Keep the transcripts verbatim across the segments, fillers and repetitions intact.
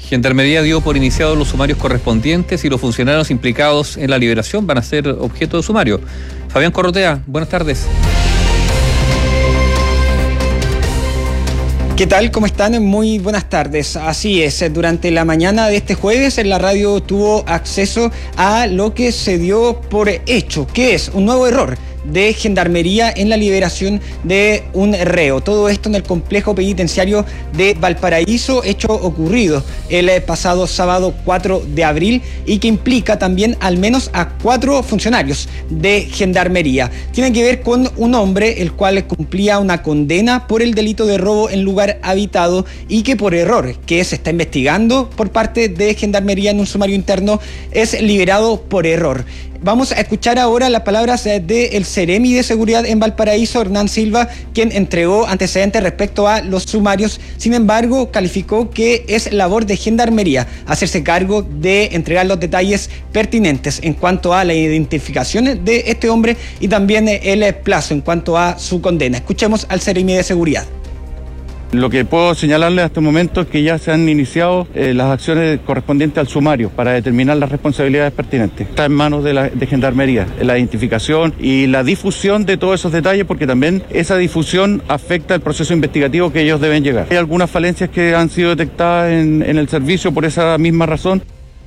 Gendarmería dio por iniciados los sumarios correspondientes y los funcionarios implicados en la liberación van a ser objeto de sumario. Fabián Corrotea, buenas tardes. ¿Qué tal? ¿Cómo están? Muy buenas tardes. Así es, durante la mañana de este jueves la radio tuvo acceso a lo que se dio por hecho, que es un nuevo error de Gendarmería en la liberación de un reo. Todo esto en el complejo penitenciario de Valparaíso, hecho ocurrido el pasado sábado cuatro de abril y que implica también al menos a cuatro funcionarios de Gendarmería. Tiene que ver con un hombre el cual cumplía una condena por el delito de robo en lugar habitado y que por error que se está investigando por parte de Gendarmería en un sumario interno es liberado por error. Vamos a escuchar ahora las palabras del Seremi de Seguridad en Valparaíso, Hernán Silva, quien entregó antecedentes respecto a los sumarios. Sin embargo, calificó que es labor de Gendarmería hacerse cargo de entregar los detalles pertinentes en cuanto a la identificación de este hombre y también el plazo en cuanto a su condena. Escuchemos al Seremi de Seguridad. Lo que puedo señalarle hasta el momento es que ya se han iniciado eh, las acciones correspondientes al sumario para determinar las responsabilidades pertinentes. Está en manos de la de Gendarmería, la identificación y la difusión de todos esos detalles, porque también esa difusión afecta el proceso investigativo que ellos deben llegar. Hay algunas falencias que han sido detectadas en, en el servicio por esa misma razón.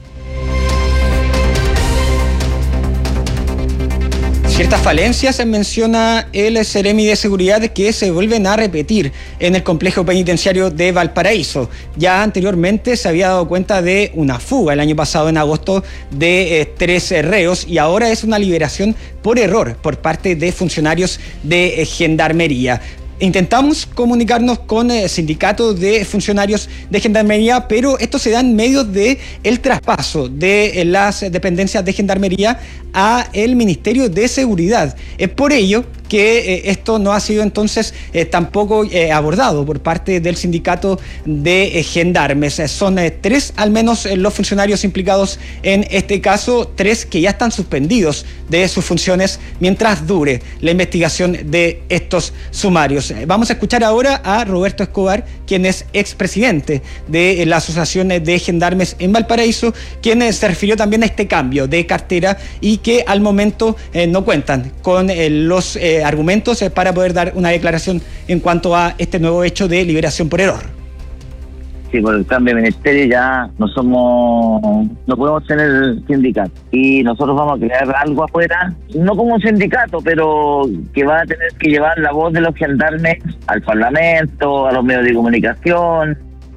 Ciertas falencias se menciona el Seremi de Seguridad que se vuelven a repetir en el complejo penitenciario de Valparaíso. Ya anteriormente se había dado cuenta de una fuga el año pasado en agosto de eh, tres reos y ahora es una liberación por error por parte de funcionarios de eh, Gendarmería. Intentamos comunicarnos con el sindicato de funcionarios de Gendarmería, pero esto se da en medio de el traspaso de las dependencias de Gendarmería a el Ministerio de Seguridad. Es por ello que eh, esto no ha sido entonces eh, tampoco eh, abordado por parte del sindicato de eh, gendarmes. Eh, son eh, tres al menos eh, los funcionarios implicados en este caso, tres que ya están suspendidos de sus funciones mientras dure la investigación de estos sumarios. Eh, vamos a escuchar ahora a Roberto Escobar, quien es expresidente de eh, la Asociación de Gendarmes en Valparaíso, quien eh, se refirió también a este cambio de cartera y que al momento eh, no cuentan con eh, los eh, argumentos eh, para poder dar una declaración en cuanto a este nuevo hecho de liberación por error. Sí, por el cambio de ministerio ya no somos, no podemos tener sindicato y nosotros vamos a crear algo afuera, no como un sindicato, pero que va a tener que llevar la voz de los gendarmes al Parlamento, a los medios de comunicación.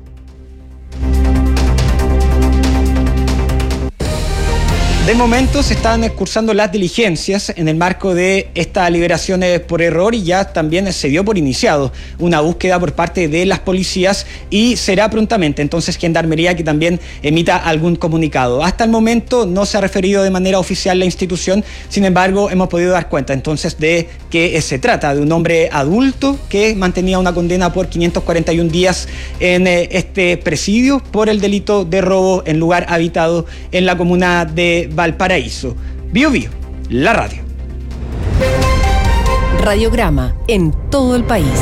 De momento se están cursando las diligencias en el marco de esta liberación por error y ya también se dio por iniciado una búsqueda por parte de las policías y será prontamente entonces Gendarmería que también emita algún comunicado. Hasta el momento no se ha referido de manera oficial la institución, sin embargo hemos podido dar cuenta entonces de que se trata de un hombre adulto que mantenía una condena por quinientos cuarenta y un días en este presidio por el delito de robo en lugar habitado en la comuna de Valparaíso. Bio Bio, la radio. Radiograma en todo el país.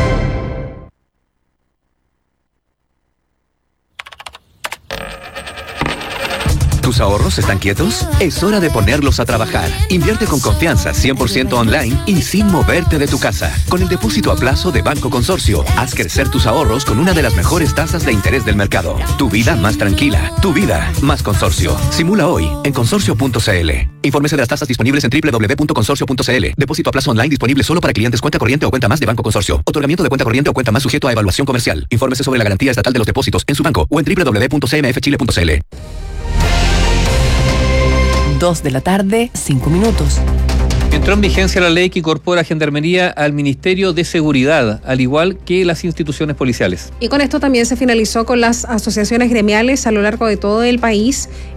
¿Tus ahorros están quietos? Es hora de ponerlos a trabajar. Invierte con confianza, cien por ciento online y sin moverte de tu casa. Con el depósito a plazo de Banco Consorcio, haz crecer tus ahorros con una de las mejores tasas de interés del mercado. Tu vida más tranquila, tu vida más Consorcio. Simula hoy en consorcio punto c l. Infórmese de las tasas disponibles en doble u doble u doble u punto consorcio punto c l. Depósito a plazo online disponible solo para clientes cuenta corriente o cuenta más de Banco Consorcio. Otorgamiento de cuenta corriente o cuenta más sujeto a evaluación comercial. Infórmese sobre la garantía estatal de los depósitos en su banco o en doble u doble u doble u punto c m f chile punto c l. Dos de la tarde, cinco minutos. Entró en vigencia la ley que incorpora Gendarmería al Ministerio de Seguridad, al igual que las instituciones policiales. Y con esto también se finalizó con las asociaciones gremiales a lo largo de todo el país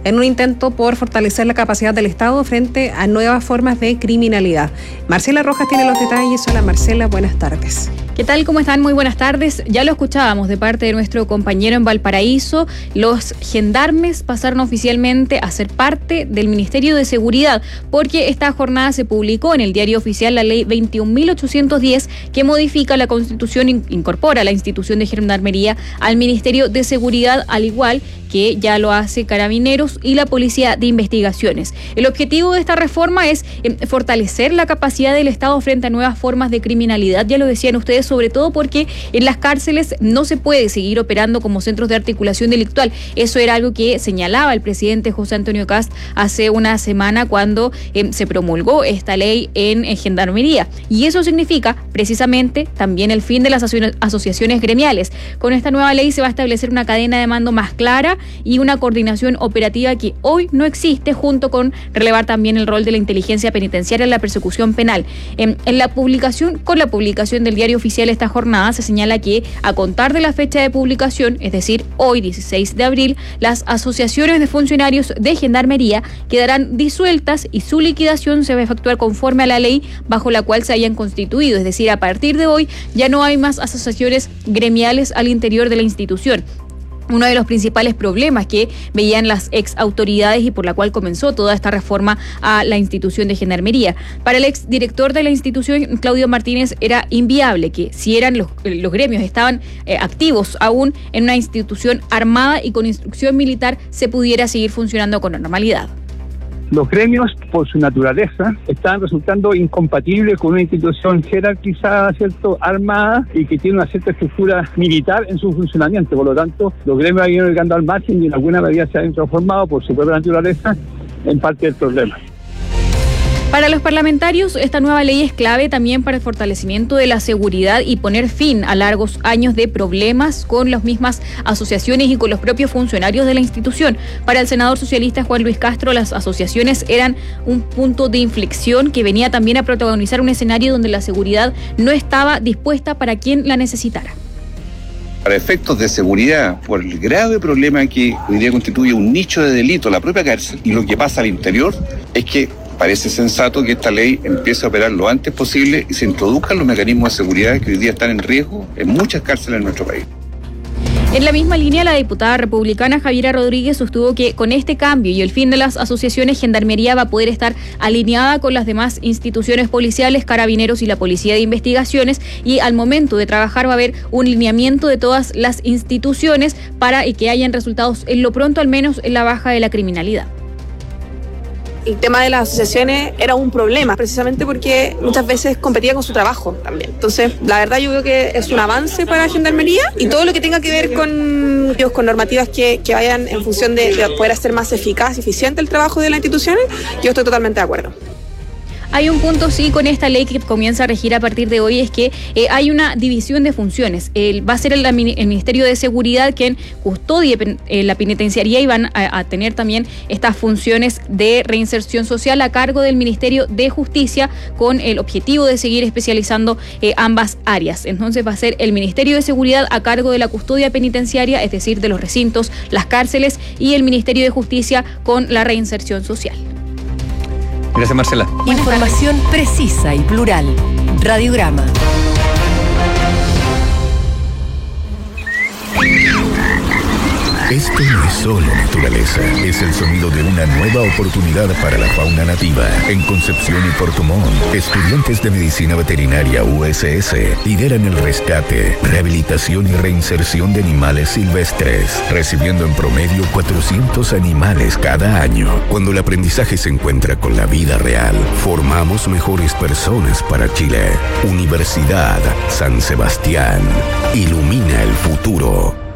en un intento por fortalecer la capacidad del Estado frente a nuevas formas de criminalidad. Marcela Rojas tiene los detalles. Hola Marcela, buenas tardes. ¿Qué tal? ¿Cómo están? Muy buenas tardes. Ya lo escuchábamos de parte de nuestro compañero en Valparaíso. Los gendarmes pasaron oficialmente a ser parte del Ministerio de Seguridad, porque esta jornada se publicó en el Diario Oficial la Ley veintiún mil ochocientos diez, que modifica la Constitución, incorpora la institución de Gendarmería al Ministerio de Seguridad, al igual que ya lo hace Carabineros y la Policía de Investigaciones. El objetivo de esta reforma es eh, fortalecer la capacidad del Estado frente a nuevas formas de criminalidad, ya lo decían ustedes, sobre todo porque en las cárceles no se puede seguir operando como centros de articulación delictual. Eso era algo que señalaba el presidente José Antonio Kast hace una semana cuando eh, se promulgó esta ley en, en Gendarmería. Y eso significa precisamente también el fin de las aso- asociaciones gremiales. Con esta nueva ley se va a establecer una cadena de mando más clara y una coordinación operativa que hoy no existe, junto con relevar también el rol de la inteligencia penitenciaria en la persecución penal. En, en la publicación, con la publicación del Diario Oficial esta jornada, se señala que a contar de la fecha de publicación, es decir, hoy dieciséis de abril, las asociaciones de funcionarios de Gendarmería quedarán disueltas y su liquidación se va a efectuar conforme a la ley bajo la cual se hayan constituido, es decir, a partir de hoy ya no hay más asociaciones gremiales al interior de la institución. Uno de los principales problemas que veían las ex autoridades y por la cual comenzó toda esta reforma a la institución de Gendarmería. Para el ex director de la institución, Claudio Martínez, era inviable que si eran los, los gremios estaban eh, activos aún en una institución armada y con instrucción militar, se pudiera seguir funcionando con normalidad. Los gremios, por su naturaleza, están resultando incompatibles con una institución jerarquizada, ¿cierto?, armada y que tiene una cierta estructura militar en su funcionamiento. Por lo tanto, los gremios han ido llegando al margen y en alguna medida se han transformado por su propia naturaleza en parte del problema. Para los parlamentarios, esta nueva ley es clave también para el fortalecimiento de la seguridad y poner fin a largos años de problemas con las mismas asociaciones y con los propios funcionarios de la institución. Para el senador socialista Juan Luis Castro, las asociaciones eran un punto de inflexión que venía también a protagonizar un escenario donde la seguridad no estaba dispuesta para quien la necesitara. Para efectos de seguridad, por el grave problema que hoy día constituye un nicho de delito, la propia cárcel, y lo que pasa al interior, es que parece sensato que esta ley empiece a operar lo antes posible y se introduzcan los mecanismos de seguridad que hoy día están en riesgo en muchas cárceles en nuestro país. En la misma línea, la diputada republicana Javiera Rodríguez sostuvo que con este cambio y el fin de las asociaciones, Gendarmería va a poder estar alineada con las demás instituciones policiales, Carabineros y la Policía de Investigaciones, y al momento de trabajar va a haber un lineamiento de todas las instituciones para que hayan resultados en lo pronto, al menos en la baja de la criminalidad. El tema de las asociaciones era un problema, precisamente porque muchas veces competía con su trabajo también. Entonces, la verdad yo creo que es un avance para Gendarmería y todo lo que tenga que ver con, con normativas que, que vayan en función de, de poder hacer más eficaz y eficiente el trabajo de las instituciones, yo estoy totalmente de acuerdo. Hay un punto, sí, con esta ley que comienza a regir a partir de hoy, es que eh, hay una división de funciones. El, va a ser el, el Ministerio de Seguridad quien custodie eh, la penitenciaría y van a, a tener también estas funciones de reinserción social a cargo del Ministerio de Justicia, con el objetivo de seguir especializando eh, ambas áreas. Entonces va a ser el Ministerio de Seguridad a cargo de la custodia penitenciaria, es decir, de los recintos, las cárceles, y el Ministerio de Justicia con la reinserción social. Gracias, Marcela. Información precisa y plural. Radiograma. Esto no es solo naturaleza, es el sonido de una nueva oportunidad para la fauna nativa. En Concepción y Puerto Montt, estudiantes de Medicina Veterinaria U S S lideran el rescate, rehabilitación y reinserción de animales silvestres, recibiendo en promedio cuatrocientos animales cada año. Cuando el aprendizaje se encuentra con la vida real, formamos mejores personas para Chile. Universidad San Sebastián. Ilumina el futuro.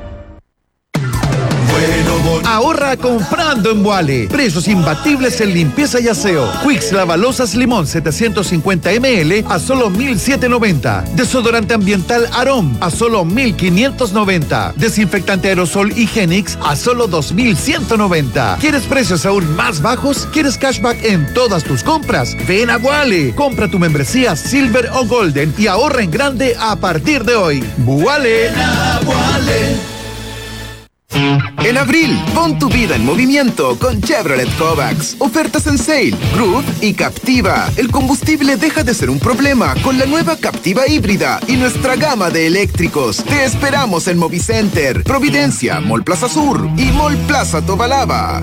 Ahorra comprando en Wally. Precios imbatibles en limpieza y aseo. Quicks Lavalosas Limón setecientos cincuenta mililitros a solo mil setecientos noventa. Desodorante ambiental Arom a solo mil quinientos noventa. Desinfectante aerosol Higienix a solo dos mil ciento noventa. ¿Quieres precios aún más bajos? ¿Quieres cashback en todas tus compras? Ven a Wally. Compra tu membresía Silver o Golden y ahorra en grande a partir de hoy. Wally. En abril, pon tu vida en movimiento con Chevrolet Kovacs. Ofertas en Sail, Groove y Captiva. El combustible deja de ser un problema con la nueva Captiva híbrida y nuestra gama de eléctricos. Te esperamos en Movicenter, Providencia, Mall Plaza Sur y Mall Plaza Tobalaba.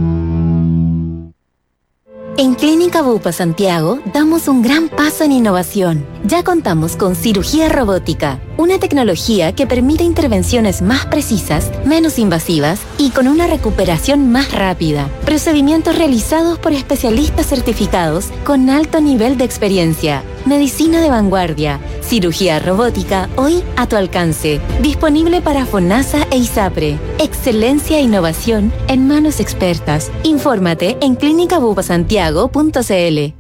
En Clínica Bupa Santiago damos un gran paso en innovación. Ya contamos con cirugía robótica, una tecnología que permite intervenciones más precisas, menos invasivas y con una recuperación más rápida. Procedimientos realizados por especialistas certificados con alto nivel de experiencia. Medicina de vanguardia, cirugía robótica hoy a tu alcance. Disponible para FONASA e ISAPRE. Excelencia e innovación en manos expertas. Infórmate en clínica bupa santiago punto c l.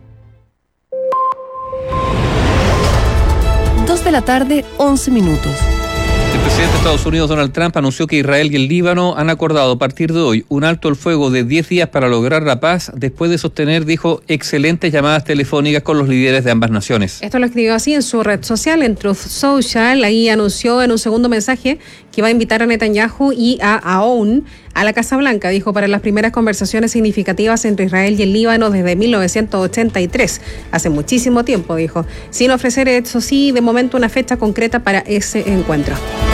dos de la tarde, once minutos. El presidente de Estados Unidos, Donald Trump, anunció que Israel y el Líbano han acordado a partir de hoy un alto el fuego de diez días para lograr la paz, después de sostener, dijo, excelentes llamadas telefónicas con los líderes de ambas naciones. Esto lo escribió así en su red social, en Truth Social. Ahí anunció en un segundo mensaje que va a invitar a Netanyahu y a Aoun a la Casa Blanca. Dijo, para las primeras conversaciones significativas entre Israel y el Líbano desde mil novecientos ochenta y tres. Hace muchísimo tiempo, dijo. Sin ofrecer, eso sí, de momento una fecha concreta para ese encuentro.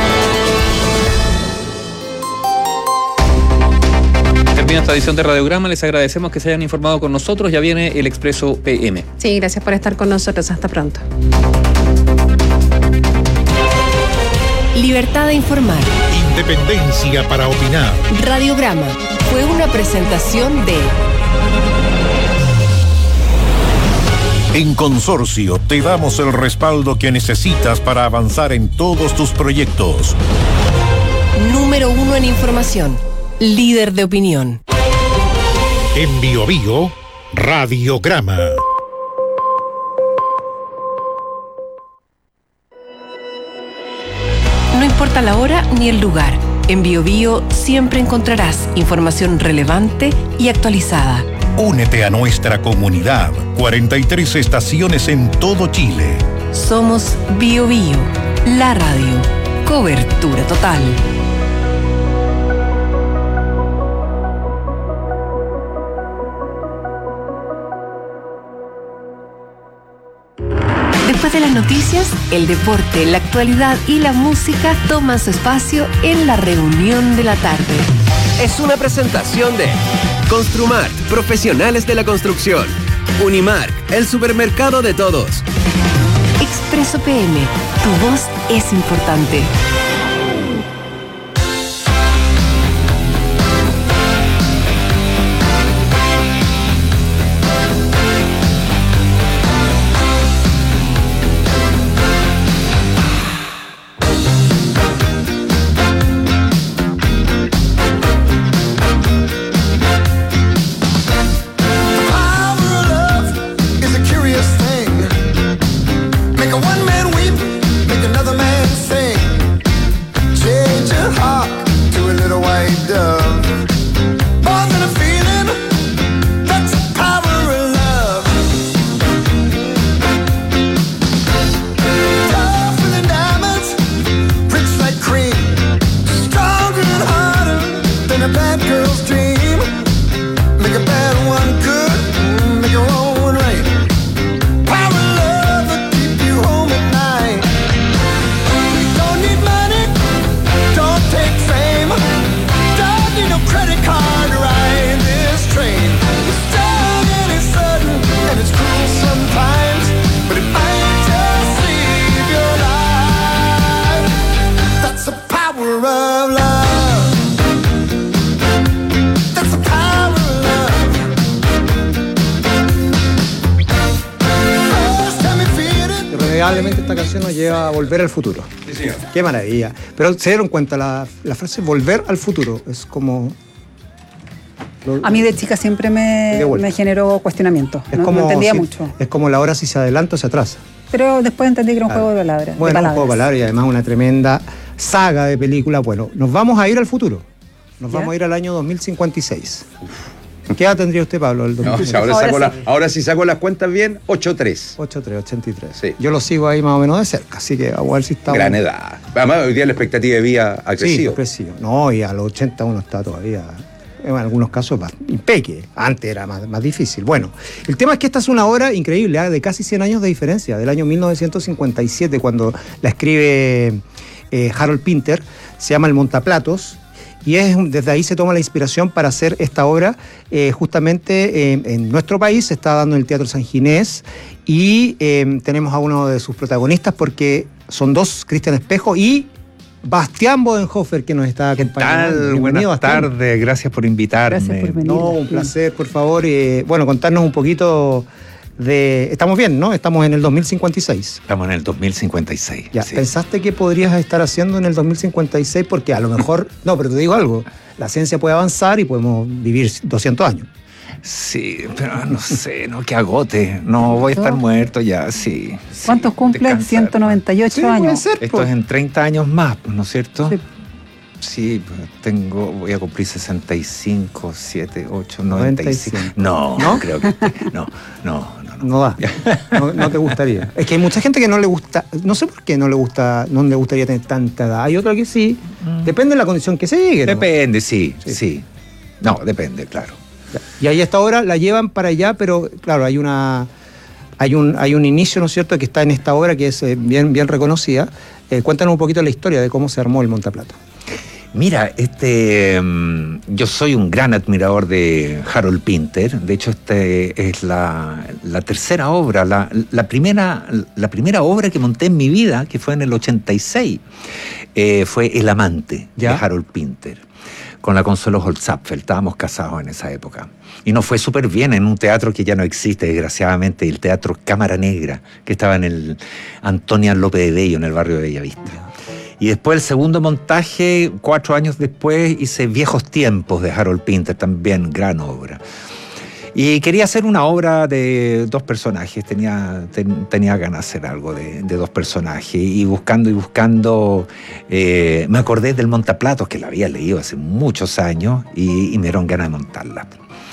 Termina esta edición de Radiograma. Les agradecemos que se hayan informado con nosotros. Ya viene el Expreso P M. Sí, gracias por estar con nosotros. Hasta pronto. Libertad de informar. Independencia para opinar. Radiograma fue una presentación de... En Consorcio te damos el respaldo que necesitas para avanzar en todos tus proyectos. Número uno en información. Líder de opinión. En Bio Bio, Radiograma. No importa la hora ni el lugar. En Bio Bio siempre encontrarás información relevante y actualizada. Únete a nuestra comunidad. cuarenta y tres estaciones en todo Chile. Somos Bio Bio, la radio. Cobertura total. Después de las noticias, el deporte, la actualidad y la música toman su espacio en la reunión de la tarde. Es una presentación de Construmart, profesionales de la construcción. Unimark, el supermercado de todos. Expreso P M, tu voz es importante. Probablemente esta canción nos lleva a volver al futuro. Sí, señor. Qué maravilla. Pero se dieron cuenta, la, la frase volver al futuro es como... Lo, a mí de chica siempre me, me generó cuestionamiento. Es no, como, no entendía si, mucho. Es como la hora si se adelanta o se atrasa. Pero después entendí que era un claro. juego de palabras. Bueno, de palabras. un juego de palabras y además una tremenda saga de películas. Bueno, nos vamos a ir al futuro. Nos ¿Ya? vamos a ir al año dos mil cincuenta y seis. Uf. ¿Qué edad tendría usted, Pablo? El no, ahora, ahora, saco sí. La, ahora sí saco las cuentas bien, ochenta y tres. ochenta y tres, ochenta y tres. Sí. Yo lo sigo ahí más o menos de cerca, así que vamos a ver si estamos... Gran edad. Además, hoy día la expectativa de vida ha crecido. Sí, ha crecido. No, y a los ochenta uno está todavía... En algunos casos impeque. Antes era más, más difícil. Bueno, el tema es que esta es una obra increíble, ¿eh? De casi cien años de diferencia, del año mil novecientos cincuenta y siete, cuando la escribe eh, Harold Pinter. Se llama El Montaplatos. Y es, desde ahí se toma la inspiración para hacer esta obra. Eh, justamente eh, en nuestro país se está dando en el Teatro San Ginés. Y eh, tenemos a uno de sus protagonistas, porque son dos, Cristian Espejo y... Bastián Bodenhofer, que nos está acompañando. ¿Qué tal? Buenas tardes, gracias por invitarme. Gracias por venir. No, un placer, por favor. Eh, bueno, contarnos un poquito de... Estamos bien, ¿no? Estamos en el dos mil cincuenta y seis. Estamos en el dos mil cincuenta y seis. Ya, sí. ¿Pensaste que podrías estar haciendo en el dos mil cincuenta y seis? Porque a lo mejor... No, pero te digo algo. La ciencia puede avanzar y podemos vivir doscientos años. Sí, pero no sé, no, que agote. No, voy a estar muerto ya, sí. ¿Cuántos sí, cumplen? descansar. ciento noventa y ocho Sí, años. puede ser, Esto pues. es en treinta años más, ¿no es cierto? Sí. Sí, pues tengo, voy a cumplir sesenta y cinco, siete, ocho, noventa y cinco. No, ¿No? creo que no, no, no. No da. No, no te gustaría. Es que hay mucha gente que no le gusta, no sé por qué no le gusta, no le gustaría tener tanta edad. Hay otra que sí. Mm. Depende de la condición que se llegue, ¿no? Depende, sí, sí, Sí. No, depende, claro. Y ahí a esta hora la llevan para allá, pero claro, hay una hay un hay un inicio, ¿no es cierto?, que está en esta obra que es eh, bien, bien reconocida. Eh, cuéntanos un poquito la historia de cómo se armó el Montaplato. Mira, este, um, yo soy un gran admirador de Harold Pinter. De hecho, este es la, la tercera obra, la, la, primera, la primera obra que monté en mi vida, que fue en el ochenta y seis, eh, fue El amante ¿Ya? de Harold Pinter, con la Consuelo Holzapfel. Estábamos casados en esa época. Y nos fue súper bien en un teatro que ya no existe, desgraciadamente, el Teatro Cámara Negra, que estaba en el Antonia López de Bello, en el barrio de Bellavista. Y después el segundo montaje, cuatro años después, hice Viejos Tiempos de Harold Pinter, también gran obra. Y quería hacer una obra de dos personajes, tenía, ten, tenía ganas de hacer algo de, de dos personajes. Y buscando y buscando, eh, me acordé del Montaplatos, que la había leído hace muchos años, y, y me dieron ganas de montarla.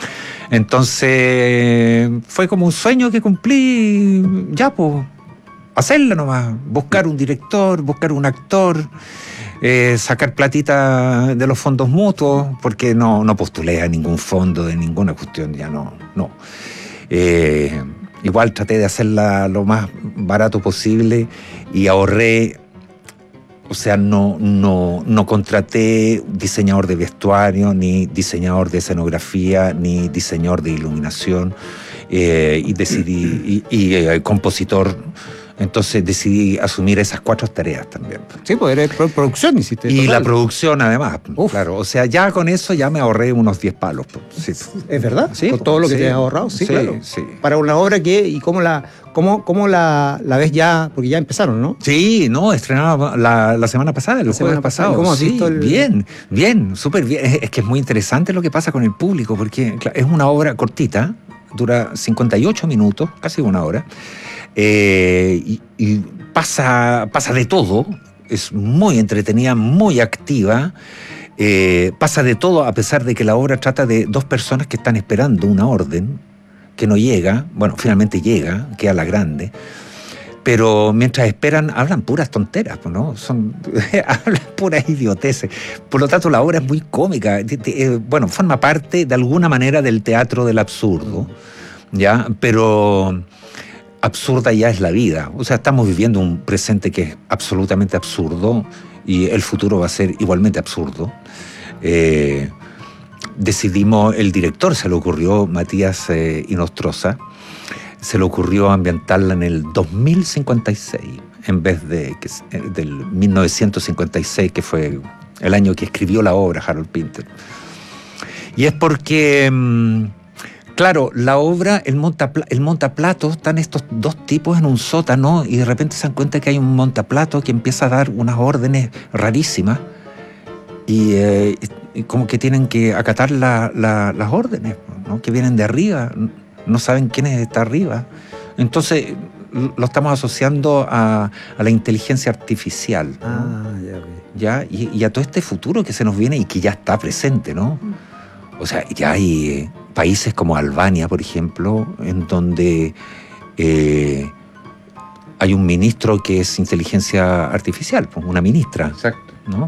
Entonces, fue como un sueño que cumplí, ya pues, hacerla nomás, buscar un director, buscar un actor, eh, sacar platita de los fondos mutuos, porque no, no postulé a ningún fondo de ninguna cuestión, ya no, no. Eh, igual traté de hacerla lo más barato posible y ahorré, o sea, no, no, no contraté diseñador de vestuario, ni diseñador de escenografía, ni diseñador de iluminación, eh, y decidí, y, y eh, compositor. Entonces decidí asumir esas cuatro tareas también. Sí, pues eres producción, hiciste. Y total. la producción además, Uf. claro. O sea, ya con eso ya me ahorré unos diez palos. Sí. ¿Es verdad? Sí. Con todo lo que sí. te has ahorrado, sí, sí claro. Sí. Para una obra que, ¿y cómo la cómo, cómo la, la ves ya? Porque ya empezaron, ¿no? Sí, no, estrenaba la, la semana pasada, el la jueves pasado. ¿Cómo has sí, visto el...? Bien, bien, súper bien. Es, es que es muy interesante lo que pasa con el público, porque claro, es una obra cortita, dura cincuenta y ocho minutos, casi una hora. Eh, y, y pasa, pasa de todo, es muy entretenida, muy activa, eh, pasa de todo a pesar de que la obra trata de dos personas que están esperando una orden que no llega, bueno, finalmente llega, queda la grande, pero mientras esperan hablan puras tonteras, ¿no? Son, hablan puras idioteces. Por lo tanto, la obra es muy cómica, bueno, forma parte de alguna manera del teatro del absurdo, ¿ya? Pero absurda ya es la vida. O sea, estamos viviendo un presente que es absolutamente absurdo y el futuro va a ser igualmente absurdo. Eh, decidimos, el director se le ocurrió, Matías eh, Inostroza, se le ocurrió ambientarla en el dos mil cincuenta y seis, en vez de que, del mil novecientos cincuenta y seis, que fue el año que escribió la obra Harold Pinter. Y es porque... Mmm, Claro, la obra, el, montapla, el montaplatos, están estos dos tipos en un sótano y de repente se dan cuenta que hay un montaplato que empieza a dar unas órdenes rarísimas y, eh, y como que tienen que acatar la, la, las órdenes, ¿no? Que vienen de arriba, no saben quién está arriba. Entonces lo estamos asociando a, a la inteligencia artificial, ¿no? Ah, ya, ¿Ya? Y, y a todo este futuro que se nos viene y que ya está presente, ¿no? O sea, ya hay países como Albania, por ejemplo, en donde eh, hay un ministro que es inteligencia artificial, una ministra. Exacto. ¿No?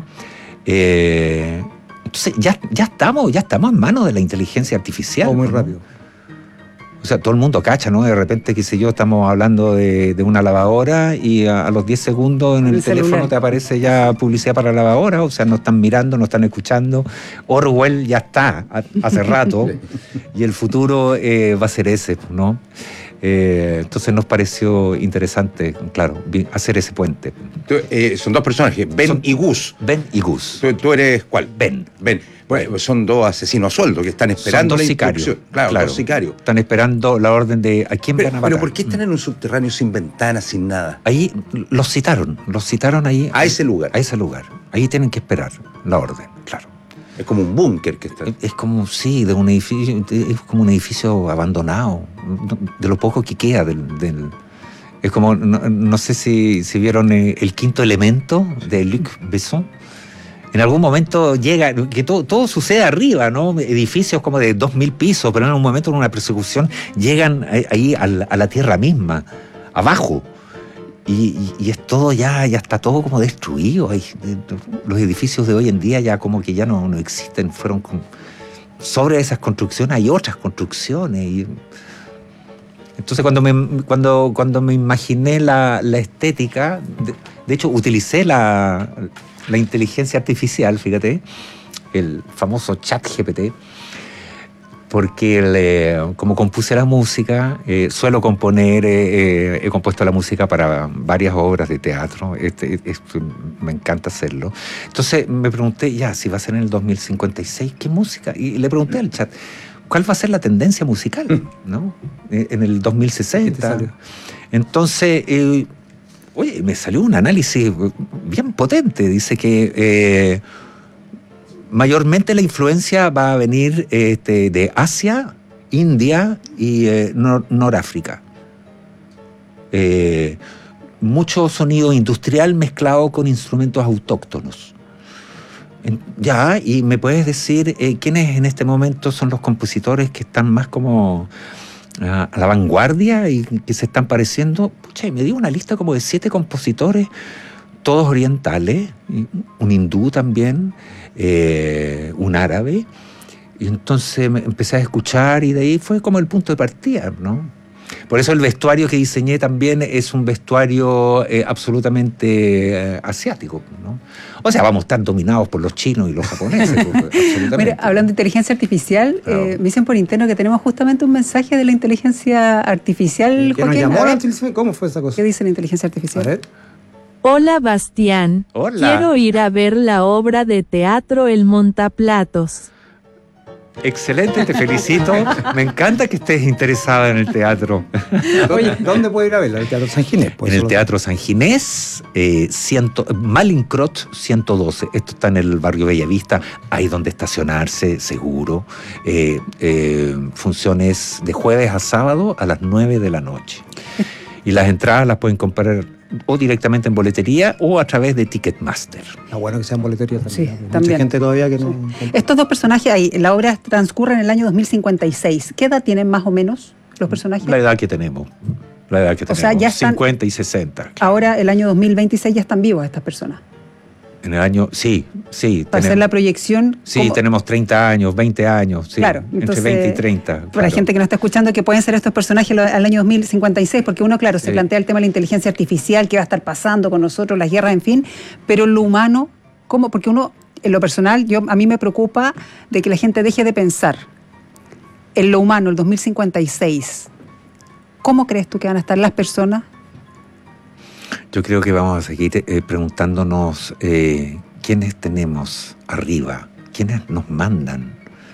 Eh, entonces ya, ya estamos, ya estamos en manos de la inteligencia artificial. O muy ¿no? rápido. O sea, todo el mundo cacha, ¿no? De repente, qué sé yo, estamos hablando de, de una lavadora y a, a los diez segundos en el, el teléfono celular. Te aparece ya publicidad para la lavadora, o sea, no están mirando, no están escuchando. Orwell ya está, a, hace rato, y el futuro eh, va a ser ese, ¿no? Eh, entonces nos pareció interesante, claro, hacer ese puente. Tú, eh, son dos personajes, Ben son, y Gus. Ben y Gus. ¿Tú, tú eres cuál? Ben. Ben. Bueno, son dos asesinos a sueldo que están esperando son dos la sicarios. instrucción. Claro, claro, dos sicarios. Están esperando la orden de a quién pero, van a matar. Pero ¿por qué están en un subterráneo sin ventanas, sin nada? Ahí los citaron, los citaron ahí. A ese lugar. A ese lugar. Ahí tienen que esperar la orden, claro. Es como un búnker que está. Es, es como, sí, de un edificio, es como un edificio abandonado, de lo poco que queda del... del es como, no, no sé si, si vieron El Quinto Elemento de Luc Besson. En algún momento llega, que todo, todo sucede arriba, ¿no? Edificios como de dos mil pisos, pero en un momento en una persecución llegan ahí a la, a la tierra misma, abajo. Y, y, y es todo ya, ya está todo como destruido. Hay, los edificios de hoy en día ya como que ya no, no existen. Fueron con, sobre esas construcciones hay otras construcciones. Y, entonces cuando me, cuando, cuando me imaginé la, la estética, de, de hecho utilicé la... la inteligencia artificial, fíjate, el famoso chat G P T, porque le, como compuse la música, eh, suelo componer, eh, he compuesto la música para varias obras de teatro, este, este, me encanta hacerlo. Entonces me pregunté, ya, si va a ser en el dos mil cincuenta y seis, ¿qué música? Y le pregunté al chat, ¿cuál va a ser la tendencia musical? ¿No? En el dos mil sesenta. Entonces... Eh, Oye, me salió un análisis bien potente. Dice que eh, mayormente la influencia va a venir este, de Asia, India y eh, Nor- Noráfrica. Eh, mucho sonido industrial mezclado con instrumentos autóctonos. En, ya, y me puedes decir eh, quiénes en este momento son los compositores que están más como... a la vanguardia y que se están pareciendo. Pucha, y me dio una lista como de siete compositores, todos orientales, un hindú también, eh, un árabe. Y entonces me empecé a escuchar y de ahí fue como el punto de partida, ¿no? Por eso el vestuario que diseñé también es un vestuario eh, absolutamente eh, asiático, ¿no? O sea, vamos a estar dominados por los chinos y los japoneses, absolutamente. Mira, hablando de inteligencia artificial, claro. eh, me dicen por interno que tenemos justamente un mensaje de la inteligencia artificial. ¿Qué nos llamó la inteligencia? ¿Cómo fue esa cosa? ¿Qué dice la inteligencia artificial? A ver. Hola, Bastián. Hola. Quiero ir a ver la obra de teatro El Montaplatos. Excelente, te felicito. Me encanta que estés interesada en el teatro. Oye, ¿dónde puede ir a verla? ¿En el Teatro San Ginés? En el Teatro San Ginés, eh, ciento, Malincrot ciento doce. Esto está en el barrio Bellavista. Hay donde estacionarse, seguro. Eh, eh, funciones de jueves a sábado a las nueve de la noche. Y las entradas las pueden comprar o directamente en boletería o a través de Ticketmaster. Ah, bueno que sea en boletería también. Sí, Mucha también. gente todavía que no... Sí. Estos dos personajes ahí, la obra transcurre en el año dos mil cincuenta y seis. ¿Qué edad tienen más o menos los personajes? La edad que tenemos. La edad que o tenemos. sea, ya están, cincuenta y sesenta. Ahora, el año dos mil veintiséis, ya están vivos estas personas. En el año, sí, sí. Para tenemos, hacer la proyección. Sí, como, tenemos treinta años, veinte años, sí. Claro, entre entonces, veinte y treinta. Para claro. la gente que no está escuchando, que pueden ser estos personajes al año dos mil cincuenta y seis, porque uno, claro, se sí. plantea el tema de la inteligencia artificial, qué va a estar pasando con nosotros, las guerras, en fin, pero en lo humano, ¿cómo? Porque uno, en lo personal, yo a mí me preocupa de que la gente deje de pensar en lo humano, el dos mil cincuenta y seis. ¿Cómo crees tú que van a estar las personas? Yo creo que vamos a seguir eh, preguntándonos eh, quiénes tenemos arriba, quiénes nos mandan,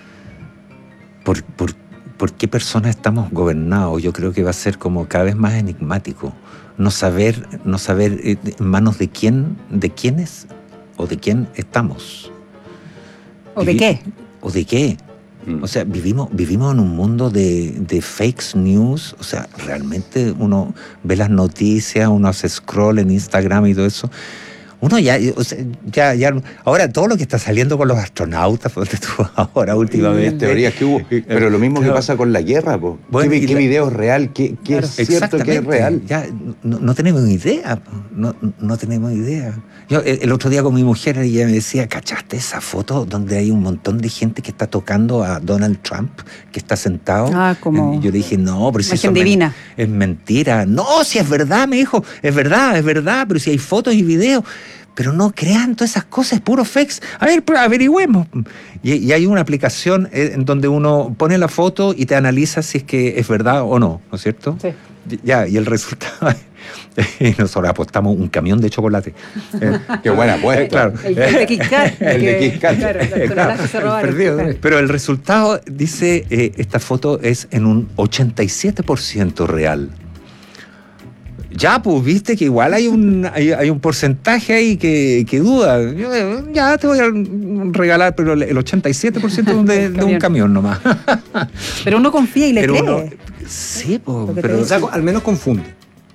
por, por, por qué personas estamos gobernados. Yo creo que va a ser como cada vez más enigmático no saber, no saber eh, en manos de quién, de quiénes o de quién estamos. ¿O de qué? ¿O de qué? O sea, vivimos, vivimos en un mundo de, de fake news. O sea, realmente uno ve las noticias, uno hace scroll en Instagram y todo eso. Uno ya, o sea, ya, ya, ahora todo lo que está saliendo con los astronautas, ponte tú ahora últimamente. Teorías que hubo, pero lo mismo claro. que pasa con la guerra, po. Bueno, ¿Qué, qué la... video es real? ¿Qué, qué claro. es cierto que es real? Ya no, no tenemos idea, no, no tenemos idea. Yo el, el otro día con mi mujer ella me decía, ¿cachaste esa foto donde hay un montón de gente que está tocando a Donald Trump, que está sentado? Ah, como... Y yo le dije, no, pero si eso divina. es mentira. No, si es verdad, me dijo, es verdad, es verdad, pero si hay fotos y videos. Pero no crean todas esas cosas, es puro fakes. A ver, averigüemos. Y, y hay una aplicación en donde uno pone la foto y te analiza si es que es verdad o no, ¿no es cierto? Sí. Ya, y el resultado... Nosotros apostamos un camión de chocolate. Eh, Qué buena apuesta. Claro. El de Kit Kat. El de Kit Kat. Claro, claro, se robaron. Perdido, pero el resultado, dice, eh, esta foto es en un ochenta y siete por ciento real. Ya, pues, viste que igual hay un hay, hay un porcentaje ahí que, que duda. Yo, ya te voy a regalar, pero el ochenta y siete por ciento de, de un camión nomás. Pero uno confía y le pero cree. Uno, sí, pues, pero... O sea, al menos confunde.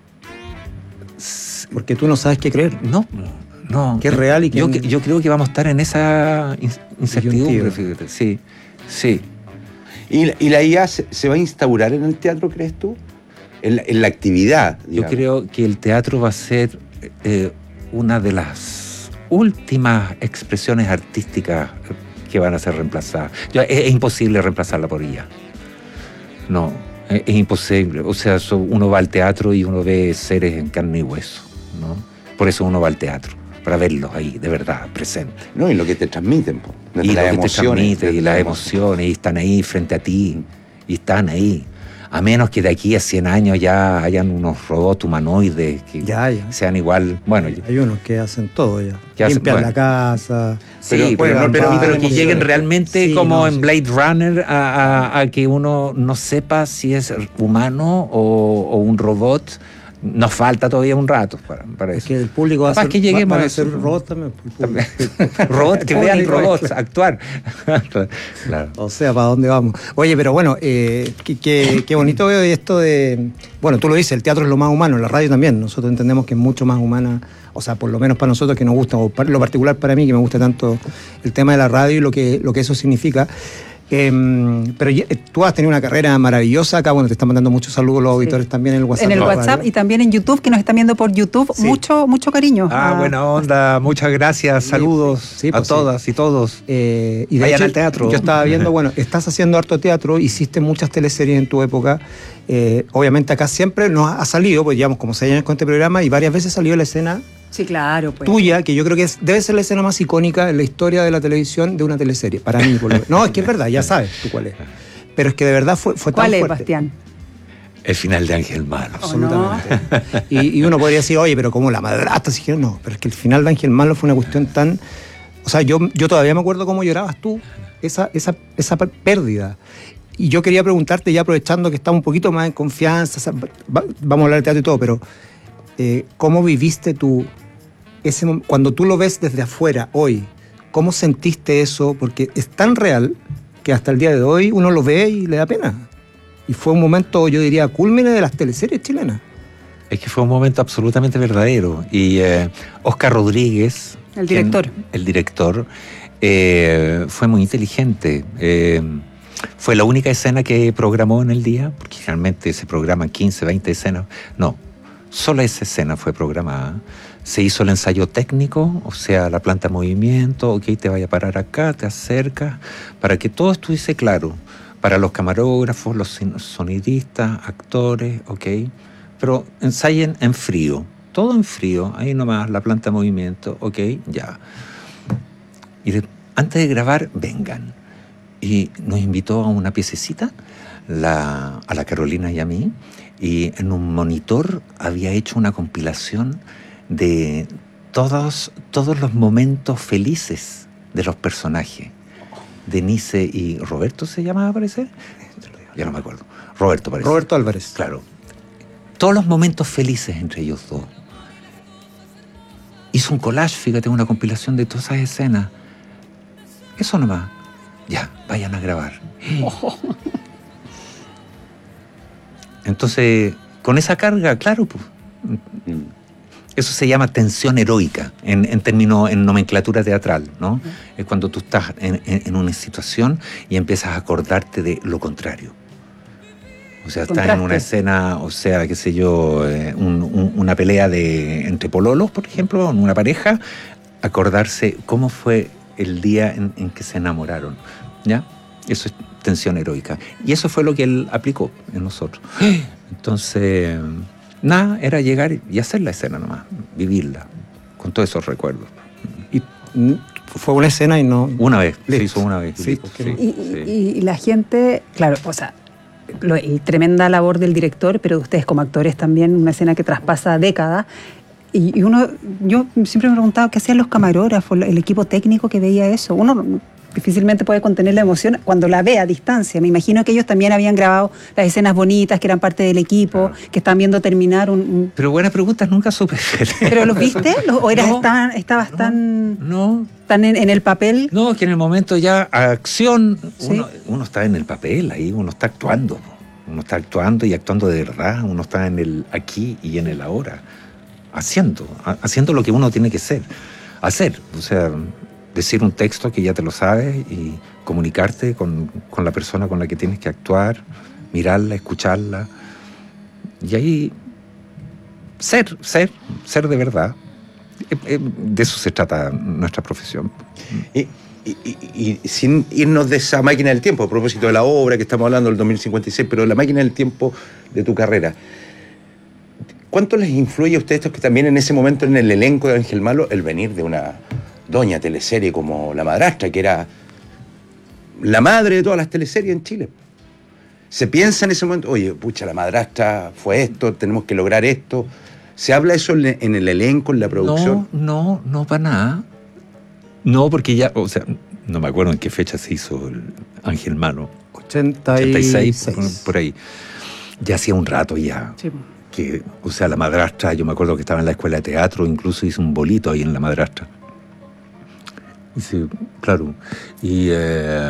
Porque tú no sabes qué creer. No, no. ¿Qué es real y qué yo, yo creo que vamos a estar en esa incertidumbre, fíjate. Sí, sí. ¿Y la, y la I A se, se va a instaurar en el teatro, crees tú? En la, en la actividad, digamos. Yo creo que el teatro va a ser eh, una de las últimas expresiones artísticas que van a ser reemplazadas. Yo, es, es imposible reemplazarla por I A. No, es, es imposible. O sea, so, uno va al teatro y uno ve seres en carne y hueso, ¿no? Por eso uno va al teatro, para verlos ahí, de verdad, presentes. No, y lo que te transmiten, po, y las lo emociones, que te transmite, y las emociones, y están ahí frente a ti, y están ahí. A menos que de aquí a cien años ya hayan unos robots humanoides que ya, ya. sean igual. Bueno, hay unos que hacen todo ya. Que limpian hacen, la casa. Sí, pero, pero, pero, pero que lleguen realmente sí, como no, en Blade sí. Runner a, a, a que uno no sepa si es humano o, o un robot. Nos falta todavía un rato para, para eso. Es que el público va a ser, que lleguemos va, va a ser robots también. Robots, que vean robots actuar. Claro. O sea, ¿para dónde vamos? Oye, pero bueno, eh, qué, qué, qué bonito veo esto de... Bueno, tú lo dices, el teatro es lo más humano, la radio también. Nosotros entendemos que es mucho más humana, o sea, por lo menos para nosotros que nos gusta, o para lo particular para mí, que me gusta tanto el tema de la radio y lo que, lo que eso significa. Eh, pero tú has tenido una carrera maravillosa acá, bueno, te están mandando muchos saludos los auditores sí. también en el WhatsApp. En el WhatsApp y también en YouTube, que nos están viendo por YouTube, sí. mucho mucho cariño. Ah, ah, buena onda, muchas gracias, saludos sí, pues a todas sí. y todos. Eh, y de Vayan hecho, al teatro. Yo estaba viendo, bueno, estás haciendo harto teatro, hiciste muchas teleseries en tu época, eh, obviamente acá siempre nos ha salido, pues llevamos como seis años con este programa y varias veces salió la escena sí, claro, pues. tuya, que yo creo que es, debe ser la escena más icónica en la historia de la televisión de una teleserie, para mí. Por lo... No, es que es verdad, ya sabes tú cuál es. Pero es que de verdad fue, fue tan fuerte. ¿Cuál es, Bastián? El final de Ángel Malo. Absolutamente. Oh, no. y, y uno podría decir, oye, pero como la madrastra, si quiero, no. Pero es que el final de Ángel Malo fue una cuestión tan... O sea, yo, yo todavía me acuerdo cómo llorabas tú, esa, esa, esa pérdida. Y yo quería preguntarte, ya aprovechando que estamos un poquito más en confianza, o sea, va, vamos a hablar de teatro y todo, pero eh, ¿cómo viviste tú ese momento? Cuando tú lo ves desde afuera, hoy, ¿cómo sentiste eso? Porque es tan real que hasta el día de hoy uno lo ve y le da pena. Y fue un momento, yo diría, cúlmine de las teleseries chilenas. Es que fue un momento absolutamente verdadero. Y eh, Oscar Rodríguez, el director, quien, el director eh, fue muy inteligente. Eh, fue la única escena que programó en el día, porque generalmente se programan quince, veinte escenas. No, solo esa escena fue programada. Se hizo el ensayo técnico, o sea, la planta de movimiento, ok, te vaya a parar acá, te acercas, para que todo estuviese claro. Para los camarógrafos, los sonidistas, actores, ok. Pero ensayen en frío, todo en frío, ahí nomás, la planta de movimiento, ok, ya. Y de, antes de grabar, vengan. Y nos invitó a una piececita, la, a la Carolina y a mí, y en un monitor había hecho una compilación de todos, todos los momentos felices de los personajes. Denise y Roberto se llamaba, parece. Ya no me acuerdo. Roberto, parece. Roberto Álvarez. Claro. Todos los momentos felices entre ellos dos. Hizo un collage, fíjate, una compilación de todas esas escenas. Eso nomás. Ya, vayan a grabar. Oh. Entonces, con esa carga, claro, pues. Eso se llama tensión heroica, en, en términos, en nomenclatura teatral, ¿no? Uh-huh. Es cuando tú estás en, en, en una situación y empiezas a acordarte de lo contrario. O sea, estás en una escena, o sea, qué sé yo, eh, un, un, una pelea de entre pololos, por ejemplo, en una pareja, acordarse cómo fue el día en, en que se enamoraron, ¿ya? Eso es tensión heroica. Y eso fue lo que él aplicó en nosotros. Entonces, nada, era llegar y hacer la escena nomás, vivirla, con todos esos recuerdos. Y fue una escena y no... Una vez, se hizo una vez. Sí, sí, y, sí. Y, y la gente, claro, o sea, lo, y tremenda labor del director, pero de ustedes como actores también, una escena que traspasa décadas. Y, y uno, yo siempre me he preguntado qué hacían los camarógrafos, el equipo técnico que veía eso. Uno difícilmente puede contener la emoción cuando la ve a distancia. Me imagino que ellos también habían grabado las escenas bonitas, que eran parte del equipo, claro, que estaban viendo terminar un... un... Pero buenas preguntas nunca supe. ¿Pero los viste? ¿O eras no, tan, estabas no, tan, no. tan en, en el papel? No, que en el momento ya, acción, ¿sí? uno, uno está en el papel, ahí uno está actuando. Uno está actuando y actuando de verdad. Uno está en el aquí y en el ahora. Haciendo, haciendo lo que uno tiene que ser, hacer. O sea... decir un texto que ya te lo sabes y comunicarte con, con la persona con la que tienes que actuar, mirarla, escucharla. Y ahí ser, ser, ser de verdad. De eso se trata nuestra profesión. Y, y, y, y sin irnos de esa máquina del tiempo, a propósito de la obra que estamos hablando del dos mil cincuenta y seis, pero la máquina del tiempo de tu carrera, ¿cuánto les influye a ustedes que también en ese momento en el elenco de Ángel Malo el venir de una doña teleserie como La Madrastra, que era la madre de todas las teleseries en Chile? Se piensa en ese momento, oye, pucha, La Madrastra fue esto, tenemos que lograr esto. ¿Se habla eso en el elenco, en la producción? No, no, no para nada. No, porque ya, o sea, no me acuerdo en qué fecha se hizo el Ángel Malo. ochenta y seis. ochenta y seis, por, por ahí. Ya hacía un rato ya. Sí. Que, o sea, La Madrastra, yo me acuerdo que estaba en la escuela de teatro, incluso hice un bolito ahí en La Madrastra. Sí, claro. Y eh,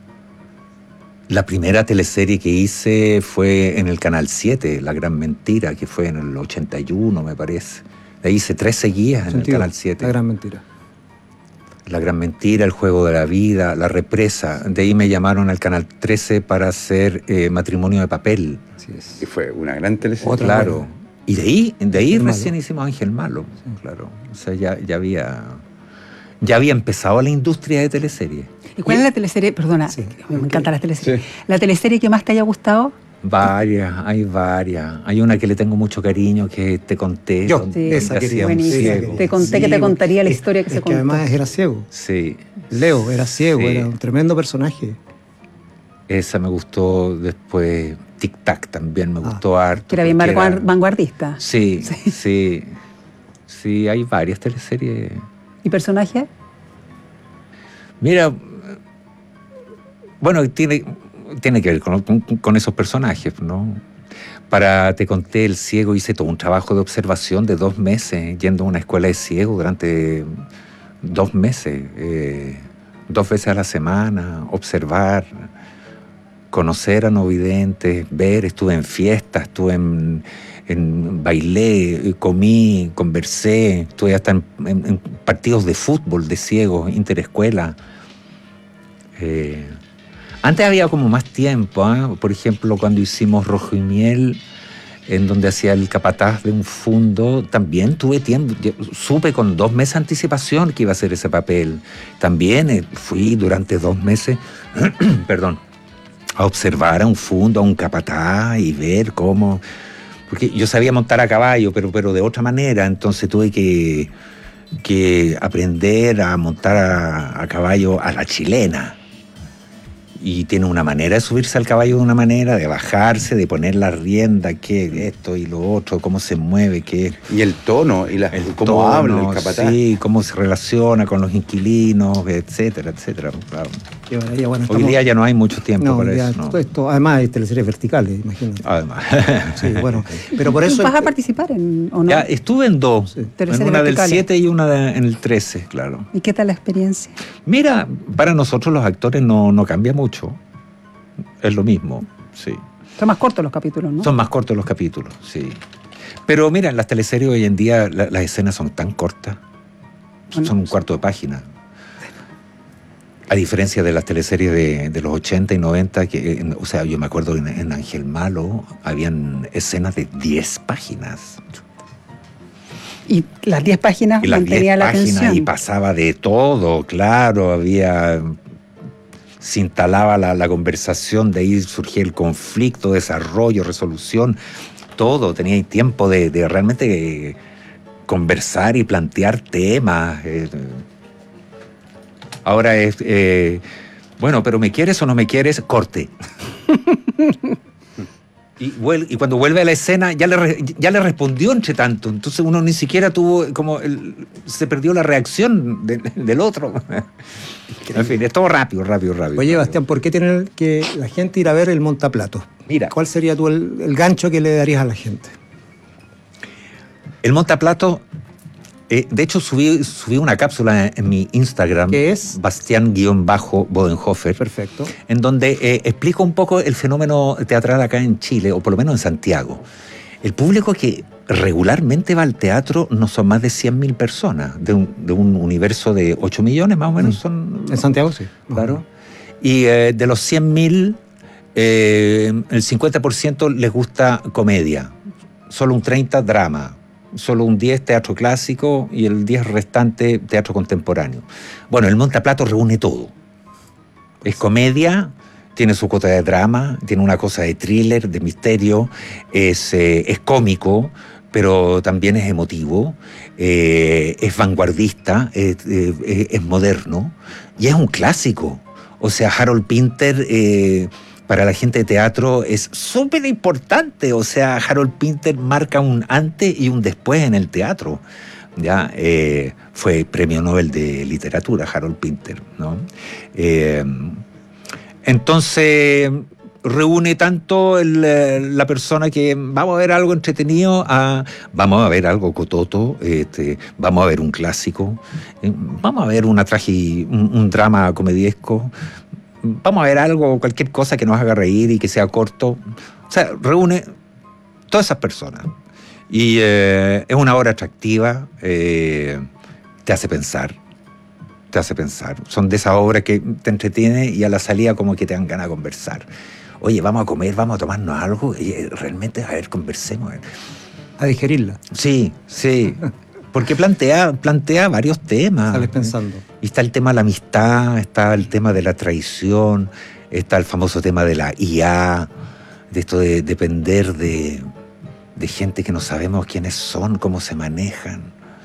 la primera teleserie que hice fue en el Canal siete, La Gran Mentira, que fue en el ochenta y uno, me parece. Ahí hice tres seguidas en el Canal siete. La Gran Mentira. La Gran Mentira, El Juego de la Vida, La Represa. De ahí me llamaron al Canal trece para hacer eh, Matrimonio de Papel. Así es. Y fue una gran teleserie. Oh, claro. Buena. Y de ahí, de ahí recién malo. Hicimos Ángel Malo. Sí. Claro. O sea, ya, ya había... Ya había empezado la industria de teleseries. ¿Y cuál ¿Y? es la teleserie? Perdona, sí. me encantan las teleseries. Sí. ¿La teleserie que más te haya gustado? Varias, hay varias. Hay una que le tengo mucho cariño, que Te Conté. Yo, sí, esa que hacía un ciego. Te conté sí, que te contaría la historia que es se que contó. Además era ciego. Sí. Leo era ciego, sí. Era un tremendo personaje. Esa me gustó. Después Tic Tac también me gustó ah, harto. Que era bien era... vanguardista. Sí, sí, sí. Sí, hay varias teleseries. ¿Y personaje? Mira, bueno, tiene, tiene que ver con, con, con esos personajes, ¿no? Para Te Conté, el ciego, hice todo un trabajo de observación de dos meses, yendo a una escuela de ciegos durante dos meses, eh, dos veces a la semana, observar, conocer a no videntes, ver, estuve en fiestas, estuve en... En, bailé, comí, conversé, estuve hasta en, en, en partidos de fútbol de ciegos, interescuela. Eh, antes había como más tiempo, ¿eh? Por ejemplo, cuando hicimos Rojo y Miel, en donde hacía el capataz de un fundo, también tuve tiempo, supe con dos meses de anticipación que iba a hacer ese papel. También eh, fui durante dos meses, perdón, a observar a un fundo, a un capataz y ver cómo... Porque yo sabía montar a caballo, pero, pero de otra manera, entonces tuve que, que aprender a montar a, a caballo a la chilena. Y tiene una manera de subirse al caballo de una manera, de bajarse, de poner la rienda, qué esto y lo otro, cómo se mueve, qué... Y el tono, y la, el cómo tono, habla el capataz. Sí, cómo se relaciona con los inquilinos, etcétera, etcétera. Claro. Qué maravilla. Bueno, hoy día ya no hay mucho tiempo no, para ya, eso. ¿No? Esto, además hay teleseries verticales, imagínate. Además. Sí, bueno. Pero por eso... ¿Vas a participar en, o no? Ya, estuve en dos. Sí. En una verticales. Del siete y una de, en el trece, claro. ¿Y qué tal la experiencia? Mira, para nosotros los actores no, no cambia mucho. Es lo mismo, sí. Son más cortos los capítulos, ¿no? Son más cortos los capítulos, sí. Pero mira, las teleseries hoy en día, la, las escenas son tan cortas, bueno, son un cuarto de página. A diferencia de las teleseries de, de los ochenta y noventa, que, en, o sea, yo me acuerdo en, en Ángel Malo, habían escenas de diez páginas. Y las diez páginas y las mantenía la páginas atención. Y pasaba de todo, claro, había... Se instalaba la, la conversación, de ahí surgía el conflicto, desarrollo, resolución, todo. Tenía tiempo de, de realmente eh, conversar y plantear temas. Eh, Ahora es, eh, bueno, pero ¿me quieres o no me quieres? Corte. y, vuel- y cuando vuelve a la escena ya le, re- ya le respondió entre tanto. Entonces uno ni siquiera tuvo, como, el, se perdió la reacción de- del otro. En fin, es todo rápido, rápido, rápido. Oye, Bastián, ¿por qué tiene que la gente ir a ver el montaplatos? Mira. ¿Cuál sería tú el, el gancho que le darías a la gente? El montaplato, eh, de hecho subí, subí una cápsula en, en mi Instagram. ¿Qué es? Bastián-Bodenhofer. Perfecto. En donde eh, explico un poco el fenómeno teatral acá en Chile, o por lo menos en Santiago. El público que regularmente va al teatro no son más de cien mil personas, de un, de un universo de ocho millones más o menos. Son, en Santiago sí. Claro. Y eh, de los cien mil, eh, el cincuenta por ciento les gusta comedia, solo un treinta por ciento drama, solo un diez por ciento teatro clásico y el diez por ciento restante teatro contemporáneo. Bueno, el montaplato reúne todo. Es comedia, tiene su cuota de drama, tiene una cosa de thriller, de misterio, es, eh, es cómico, pero también es emotivo, eh, es vanguardista, es, eh, es moderno y es un clásico. O sea, Harold Pinter, eh, para la gente de teatro, es súper importante. O sea, Harold Pinter marca un antes y un después en el teatro. Ya eh, fue premio Nobel de literatura, Harold Pinter, ¿no? Eh, entonces reúne tanto el, la persona que vamos a ver algo entretenido, a, vamos a ver algo cototo, este, vamos a ver un clásico, eh, vamos a ver una tragi, un, un drama comediesco, vamos a ver algo, cualquier cosa que nos haga reír y que sea corto. O sea, reúne todas esas personas. Y eh, es una obra atractiva, eh, te hace pensar, te hace pensar. Son de esas obras que te entretiene y a la salida como que te dan ganas de conversar. Oye, vamos a comer, vamos a tomarnos algo, y realmente, a ver, conversemos. A digerirla. Sí, sí. Porque plantea, plantea varios temas. Sales pensando. Y está el tema de la amistad, está el tema de la traición, está el famoso tema de la I A, de esto de depender de, de gente que no sabemos quiénes son, cómo se manejan.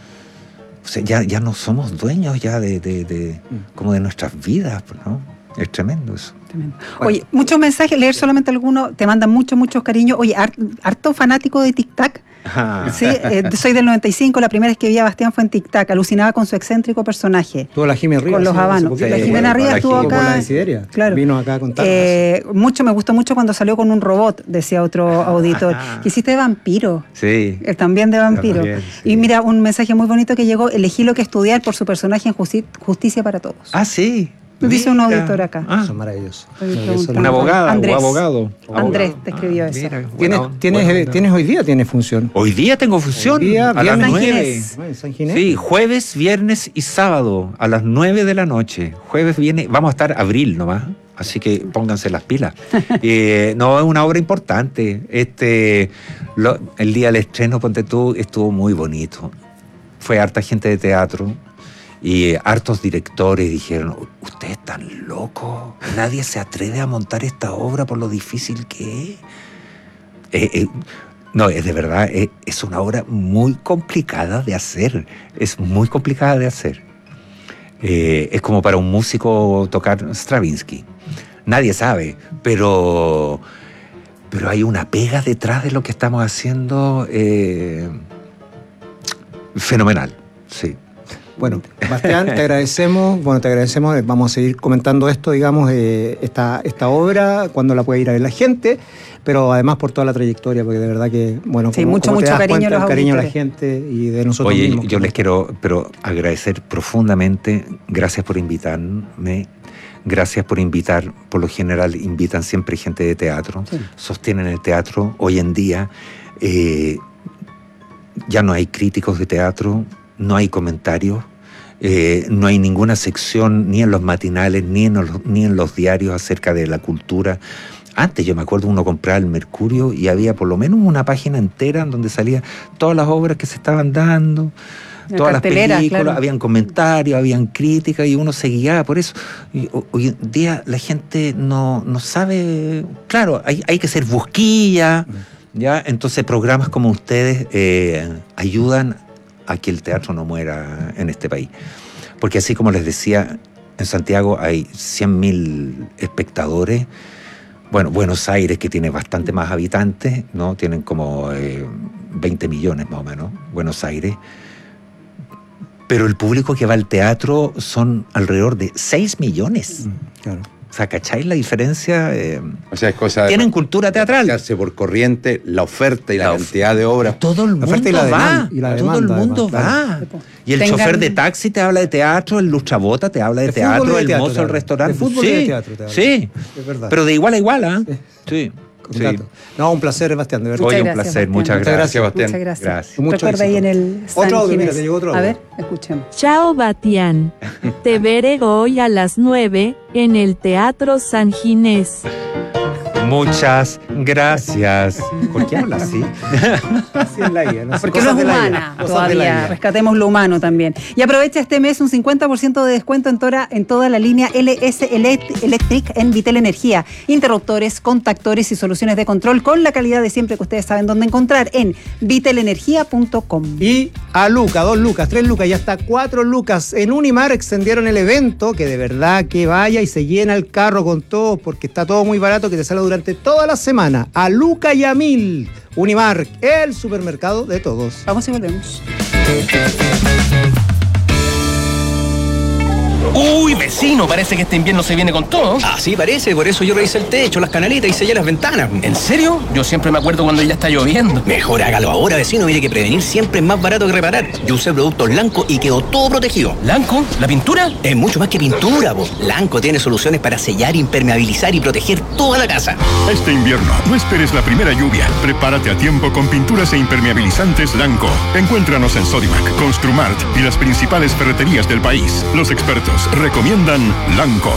O sea, ya, ya no somos dueños ya de, de, de como de nuestras vidas, ¿no? Es tremendo eso. Tremendo. Oye, muchos mensajes, leer solamente algunos, te mandan muchos, muchos cariños. Oye, harto fanático de Tic Tac. Ah. Sí, eh, soy del noventa y cinco, la primera vez que vi a Bastián fue en Tic Tac, alucinaba con su excéntrico personaje. Tuvo la Jimena Rivas. Con los sí, habanos. sí, La sí, Jimena Rivas estuvo acá. Con la Desideria. Claro. Vino acá a contarnos. Eh, mucho, me gustó mucho cuando salió con un robot, decía otro auditor. Que hiciste de vampiro. Sí. Él también de vampiro. También, sí. Y mira, un mensaje muy bonito que llegó, elegí lo que estudiar por su personaje en Justi- Justicia para Todos. Ah, sí. Me dice un auditor acá. Ah. Son maravillosos. Una abogada Andrés. o abogado. Andrés te escribió eso. Mira, ¿Tienes, bueno, tienes, bueno, eh, ¿Tienes hoy día tienes función? Hoy día tengo función. Hoy día, a las viernes. nueve. Ah, en San Ginés. Sí, jueves, viernes y sábado a las nueve de la noche. Jueves viene, vamos a estar abril nomás. Así que pónganse las pilas. eh, no, es una obra importante. Este, lo, el día del estreno, ponte tú, estuvo muy bonito. Fue harta gente de teatro. Y eh, hartos directores dijeron, ustedes están locos, nadie se atreve a montar esta obra por lo difícil que es. Eh, eh, no, es de verdad, eh, es una obra muy complicada de hacer, es muy complicada de hacer. Eh, es como para un músico tocar Stravinsky. Nadie sabe, pero, pero hay una pega detrás de lo que estamos haciendo eh, fenomenal, sí. Bueno, Bastián, te agradecemos, bueno, te agradecemos, vamos a seguir comentando esto, digamos, eh, esta, esta obra, cuando la puede ir a ver la gente, pero además por toda la trayectoria, porque de verdad que, bueno, sí, como, mucho, como te mucho das cariño cuenta, a los el cariño a la auditores. gente y de nosotros Oye, mismos. yo les quiero pero agradecer profundamente, gracias por invitarme, gracias por invitar, por lo general invitan siempre gente de teatro, sí. Sostienen el teatro hoy en día. Eh, ya no hay críticos de teatro, no hay comentarios, eh, no hay ninguna sección ni en los matinales ni en los, ni en los diarios acerca de la cultura. Antes yo me acuerdo uno compraba el Mercurio y había por lo menos una página entera en donde salían todas las obras que se estaban dando, la todas las películas, claro. Habían comentarios, habían críticas y uno se guiaba por eso. Y hoy en día la gente no, no sabe, claro, hay, hay que ser busquilla, ¿ya? Entonces programas como ustedes eh, ayudan a que el teatro no muera en este país. Porque así como les decía, en Santiago hay cien mil espectadores. Bueno, Buenos Aires, que tiene bastante más habitantes, ¿no? Tienen como eh, veinte millones más o menos, Buenos Aires. Pero el público que va al teatro son alrededor de seis millones. Mm, claro. O sea, ¿cacháis la diferencia? Eh, o sea, es cosa tienen de cultura teatral. Hace por corriente la oferta y la, la cantidad de obras. Todo el mundo va. Demanda, y la todo demanda, el mundo además, va. Claro. Y el Tengan... chofer de taxi te habla de teatro, el lustrabota te habla de, de teatro, de el teatro, mozo del restaurante. De fútbol sí, y de teatro. Te sí, es verdad. Pero de igual a igual, ¿ah? ¿eh? Sí. Sí. Sí. No, un placer, Bastián, de verdad. Oye, un gracias, placer. Bastián. Muchas gracias, gracias Bastián. Muchas gracias. gracias. Mucho Recuerda ahí en el San otro audio, Ginés. mira, te llegó otro audio. A ver, escuchemos. Chao, Batián. Te veré hoy a las nueve en el Teatro San Ginés. Muchas gracias. ¿Por qué habla así? Así es la I A. No Porque no es humana todavía. Rescatemos lo humano también. Y aprovecha este mes un cincuenta por ciento de descuento en, tora, en toda la línea L S Electric en Vitel Energía. Interruptores, contactores y soluciones de control con la calidad de siempre que ustedes saben dónde encontrar en vitel energía punto com. Y a Luca, dos lucas, tres lucas y hasta cuatro lucas. En Unimar extendieron el evento, que de verdad que vaya y se llena el carro con todo porque está todo muy barato, que te sale durante toda la semana. A Luca y a Mil. Unimar, el supermercado de todos. Vamos y volvemos. Uy, vecino, parece que este invierno se viene con todo. Ah, sí, parece, por eso yo revisé el techo, las canaletas y sellé las ventanas. ¿En serio? Yo siempre me acuerdo cuando ya está lloviendo. Mejor hágalo ahora, vecino, mire que prevenir siempre es más barato que reparar. Yo usé productos Lanco y quedó todo protegido. ¿Lanco? ¿La pintura? Es mucho más que pintura, po. Lanco tiene soluciones para sellar, impermeabilizar y proteger toda la casa. Este invierno, no esperes la primera lluvia. Prepárate a tiempo con pinturas e impermeabilizantes Lanco. Encuéntranos en Sodimac, Construmart y las principales ferreterías del país. Los expertos recomiendan Lanco.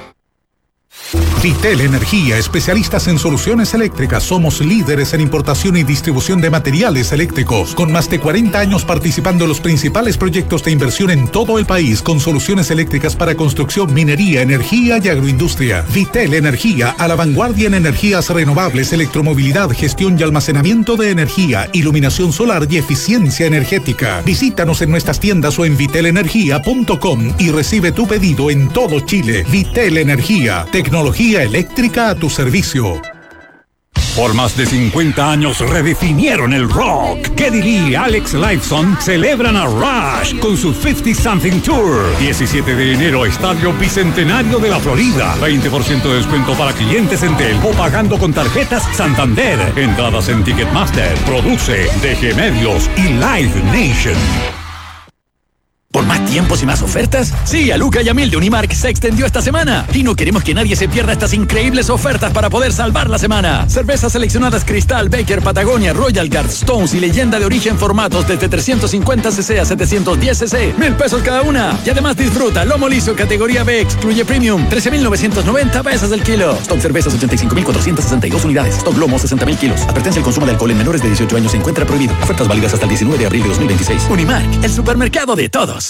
Vitel Energía, especialistas en soluciones eléctricas. Somos líderes en importación y distribución de materiales eléctricos, con más de cuarenta años participando en los principales proyectos de inversión en todo el país, con soluciones eléctricas para construcción, minería, energía y agroindustria. Vitel Energía, a la vanguardia en energías renovables, electromovilidad, gestión y almacenamiento de energía, iluminación solar y eficiencia energética. Visítanos en nuestras tiendas o en vitel energía punto com y recibe tu pedido en todo Chile. Vitel Energía, tecnología eléctrica a tu servicio. Por más de cincuenta años redefinieron el rock. Geddy Lee y Alex Lifeson celebran a Rush con su cincuenta Something Tour. diecisiete de enero, Estadio Bicentenario de la Florida. veinte por ciento de descuento para clientes en Tel o pagando con tarjetas Santander. Entradas en Ticketmaster. Produce D G Medios y Live Nation. ¿Por más tiempos y más ofertas? Sí, a Luca y a Mil de Unimark se extendió esta semana y no queremos que nadie se pierda estas increíbles ofertas para poder salvar la semana. Cervezas seleccionadas Cristal, Baker, Patagonia, Royal Guard, Stones y Leyenda de Origen formatos desde trescientos cincuenta cc a setecientos diez cc. Mil pesos cada una. Y además disfruta lomo liso categoría B, excluye Premium, trece mil novecientos noventa pesos el kilo. Stock Cervezas ochenta y cinco mil cuatrocientos sesenta y dos unidades. Stock Lomo sesenta mil kilos. Advertencia: el consumo de alcohol en menores de dieciocho años se encuentra prohibido. Ofertas válidas hasta el diecinueve de abril de dos mil veintiséis. Unimark, el supermercado de todos.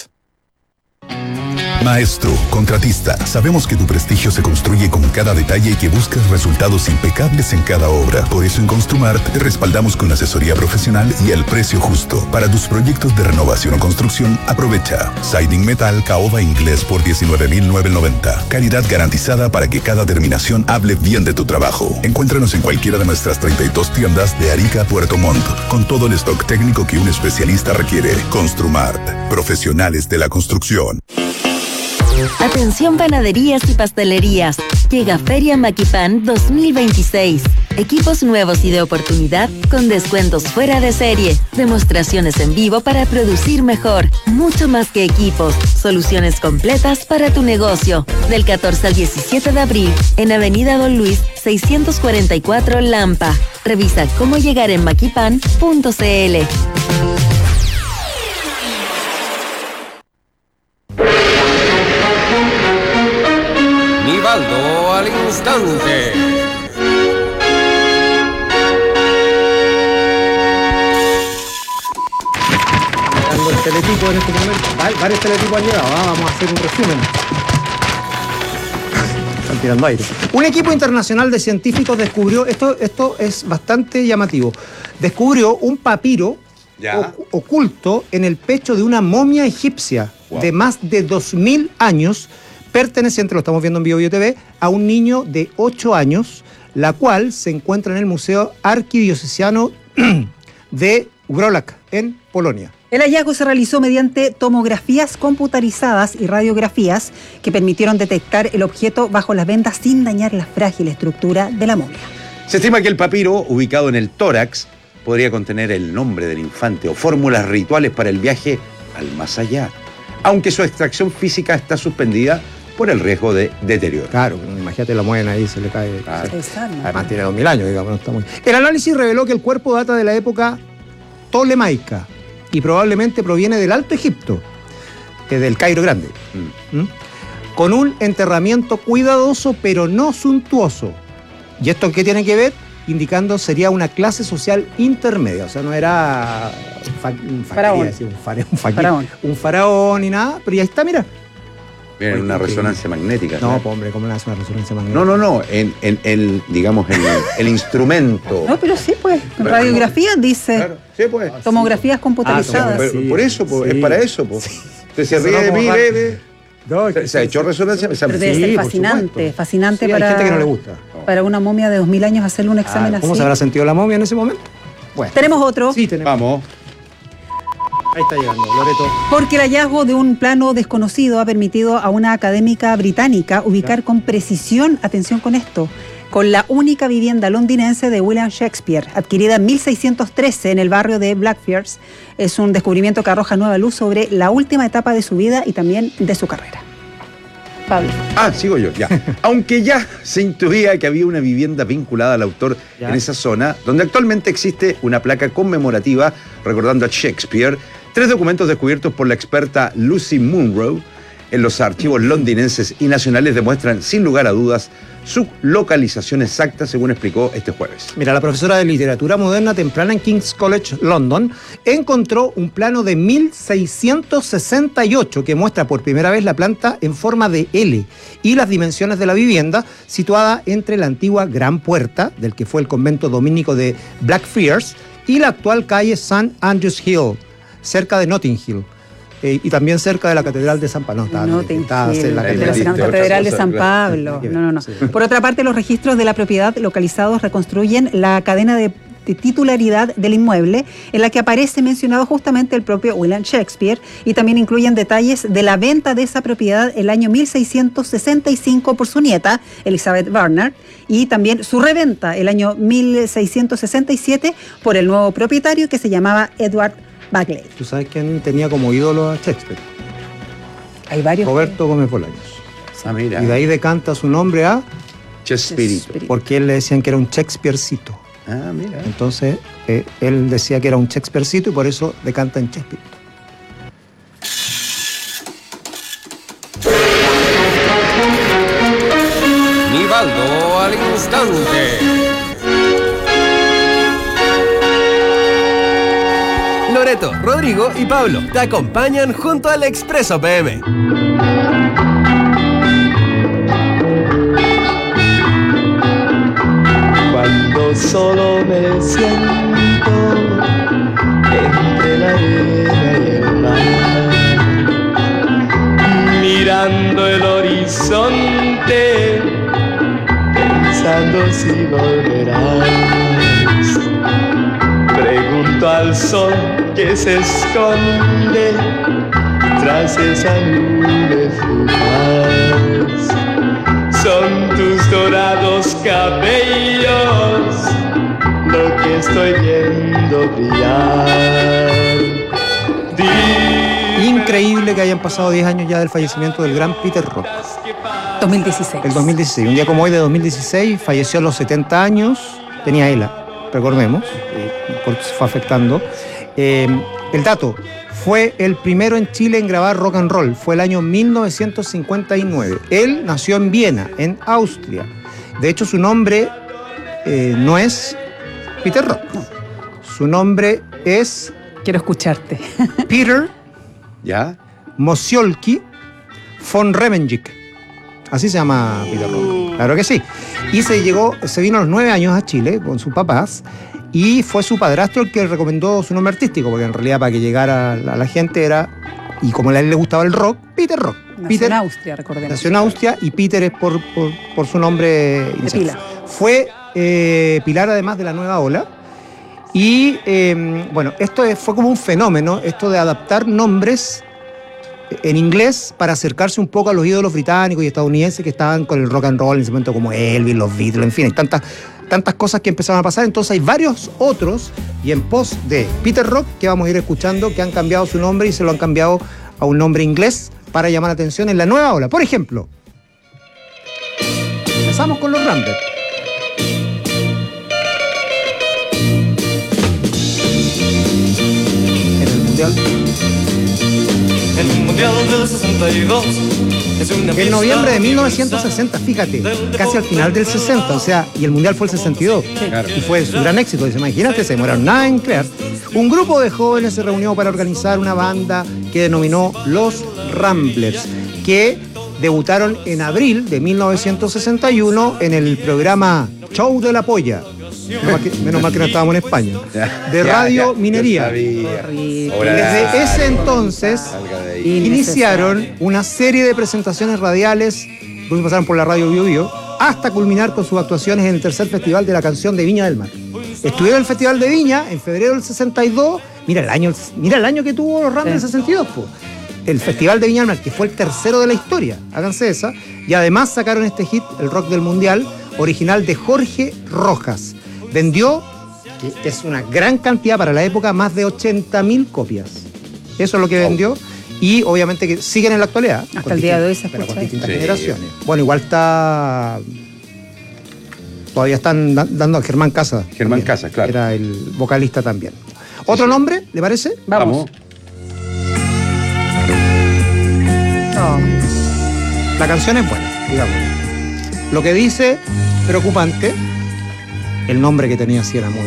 Maestro, contratista, sabemos que tu prestigio se construye con cada detalle y que buscas resultados impecables en cada obra. Por eso en Construmart te respaldamos con asesoría profesional y el precio justo. Para tus proyectos de renovación o construcción, aprovecha Siding Metal Caoba Inglés por diecinueve mil novecientos noventa. Calidad garantizada para que cada terminación hable bien de tu trabajo. Encuéntranos en cualquiera de nuestras treinta y dos tiendas de Arica a Puerto Montt, con todo el stock técnico que un especialista requiere. Construmart, profesionales de la construcción. Atención panaderías y pastelerías. Llega Feria Maquipan dos mil veintiséis. Equipos nuevos y de oportunidad con descuentos fuera de serie. Demostraciones en vivo para producir mejor. Mucho más que equipos. Soluciones completas para tu negocio. Del catorce al diecisiete de abril en Avenida Don Luis seiscientos cuarenta y cuatro Lampa. Revisa cómo llegar en maquipan punto cl. Nivaldo al instante. El teletipo en este momento. Varios teletipos han llegado. ¿Ah? Vamos a hacer un resumen. Están tirando aire. Un equipo internacional de científicos descubrió, esto, esto es bastante llamativo, descubrió un papiro o, oculto en el pecho de una momia egipcia wow. de más de dos mil años, perteneciente, lo estamos viendo en BioBio T V, a un niño de ocho años, la cual se encuentra en el Museo Arquidiocesano de Wrocław, en Polonia. El hallazgo se realizó mediante tomografías computarizadas y radiografías que permitieron detectar el objeto bajo las vendas sin dañar la frágil estructura de la momia. Se estima que el papiro, ubicado en el tórax, podría contener el nombre del infante o fórmulas rituales para el viaje al más allá, aunque su extracción física está suspendida por el riesgo de deterioro. Claro, imagínate la mueven ahí, se le cae. Claro. Además tiene dos mil años, digamos, no está muy... El análisis reveló que el cuerpo data de la época tolemaica y probablemente proviene del Alto Egipto, eh, del Cairo Grande, mm. ¿Mm? con un enterramiento cuidadoso pero no suntuoso. ¿Y esto qué tiene que ver? Indicando sería una clase social intermedia, o sea, no era fa un faraón, decir, un, faraón, un, faraón. un faraón ni nada, pero ya está, mira. Miren, una resonancia magnética. No, pues, hombre, ¿cómo le hace una resonancia magnética? No, no, no, en, en, en digamos, en el, el instrumento. No, pero sí, pues, radiografía dice, claro, sí, pues. tomografías computarizadas. Ah, sí. Por eso, pues, sí. es para eso, pues. Sí. Usted se ríe de mí, bebé. No, se, se ha hecho resonancia. Pero debe sí, ser fascinante, fascinante sí, para, hay gente que no le gusta. Para una momia de dos mil años hacerle un examen ah, así. ¿Cómo se habrá sentido la momia en ese momento? Bueno. ¿Tenemos otro? Sí, tenemos. Vamos. Ahí está llegando, Loreto. Porque el hallazgo de un plano desconocido ha permitido a una académica británica ubicar con precisión, atención con esto, con la única vivienda londinense de William Shakespeare, adquirida en mil seiscientos trece en el barrio de Blackfriars. Es un descubrimiento que arroja nueva luz sobre la última etapa de su vida y también de su carrera. Pablo. Ah, sigo yo, ya. Aunque ya se intuía que había una vivienda vinculada al autor ya. en esa zona, donde actualmente existe una placa conmemorativa recordando a Shakespeare, tres documentos descubiertos por la experta Lucy Munro en los archivos londinenses y nacionales demuestran sin lugar a dudas su localización exacta, según explicó este jueves. Mira, la profesora de literatura moderna temprana en King's College London encontró un plano de mil seiscientos sesenta y ocho que muestra por primera vez la planta en forma de L y las dimensiones de la vivienda situada entre la antigua Gran Puerta, del que fue el convento dominico de Blackfriars, y la actual calle Saint Andrews Hill, cerca de Notting Hill. Eh, y también cerca de la Catedral de San Pablo. No, no, te la, la Catedral de San Pablo. No, no, no. Sí. Por otra parte, los registros de la propiedad localizados reconstruyen la cadena de, de titularidad del inmueble, en la que aparece mencionado justamente el propio William Shakespeare, y también incluyen detalles de la venta de esa propiedad el año mil seiscientos sesenta y cinco por su nieta, Elizabeth Barnard, y también su reventa el año mil seiscientos sesenta y siete por el nuevo propietario, que se llamaba Edward Bagley. ¿Tú sabes quién tenía como ídolo a Shakespeare? Hay varios. Roberto que... Gómez Bolaños. Ah, mira. Y de ahí decanta su nombre a Chespirito. Porque él le decían que era un Shakespearecito. Ah, mira. Entonces, eh, él decía que era un Shakespearecito y por eso decanta en Chespirito. Nivaldo al instante. Loreto, Rodrigo y Pablo te acompañan junto al Expreso P M. Cuando solo me siento entre la arena y el mar, mirando el horizonte, pensando si volverás. Pregunto al sol que se esconde tras esa nube fugaz. Son tus dorados cabellos lo que estoy viendo brillar. Dime. Increíble que hayan pasado diez años ya del fallecimiento del gran Peter Rock. dos mil dieciséis. El dos mil dieciséis. Un día como hoy de dos mil dieciséis falleció a los setenta años. Tenía ELA. recordemos, porque se fue afectando. Eh, el dato, fue el primero en Chile en grabar rock and roll, fue el año mil novecientos cincuenta y nueve. Él nació en Viena, en Austria. De hecho, su nombre eh, no es Peter Rock, no. Su nombre es... Quiero escucharte. Peter ¿Ya? Mosiolki von Remenjik. Así se llama Peter Rock. Claro que sí. Y se llegó, se vino a los nueve años a Chile con sus papás y fue su padrastro el que recomendó su nombre artístico, porque en realidad para que llegara a la, a la gente era, y como a él le gustaba el rock, Peter Rock. Nació Peter, en Austria, recordemos. Nació en Austria y Peter es por, por, por su nombre inicial. Pila. Fue eh, pilar además de la nueva ola. Y eh, bueno, esto es, fue como un fenómeno, esto de adaptar nombres en inglés para acercarse un poco a los ídolos británicos y estadounidenses que estaban con el rock and roll en ese momento, como Elvis, los Beatles, en fin, hay tantas, tantas cosas que empezaron a pasar. Entonces hay varios otros, y en pos de Peter Rock, que vamos a ir escuchando, que han cambiado su nombre y se lo han cambiado a un nombre inglés para llamar la atención en la nueva ola. Por ejemplo, empezamos con los Ramblers. En el Mundial. El Mundial del sesenta y dos es una En noviembre de mil novecientos sesenta, fíjate, casi al final del sesenta, o sea, y el Mundial fue el sesenta y dos, claro. Y fue su gran éxito. Dice, imagínate, se demoraron nada en crear. Un grupo de jóvenes se reunió para organizar una banda que denominó Los Ramblers, que debutaron en abril de mil novecientos sesenta y uno en el programa Show de la Polla. Menos mal que, menos mal que no estábamos en España. De Radio Minería. Desde ese entonces iniciaron una serie de presentaciones radiales, luego pasaron por la radio Bio Bio, hasta culminar con sus actuaciones en el tercer Festival de la Canción de Viña del Mar. Estuvieron en el Festival de Viña en febrero del sesenta y dos. Mira el año, mira el año que tuvo los Ramblers del sesenta y dos, po. El Festival de Viña del Mar, que fue el tercero de la historia, háganse esa, y además sacaron este hit, el Rock del Mundial, original de Jorge Rojas. Vendió, que es una gran cantidad para la época, más de ochenta mil copias. Eso es lo que vendió, y obviamente que siguen en la actualidad. Hasta el día de hoy se escucha. Pero con distintas sí. generaciones. Bueno, igual está... Todavía están dando a Germán Casas. Germán Casas, claro. Era el vocalista también. ¿Otro sí, nombre, le parece? Vamos. No. La canción es buena, digamos. Lo que dice, preocupante, el nombre que tenía sí era muy...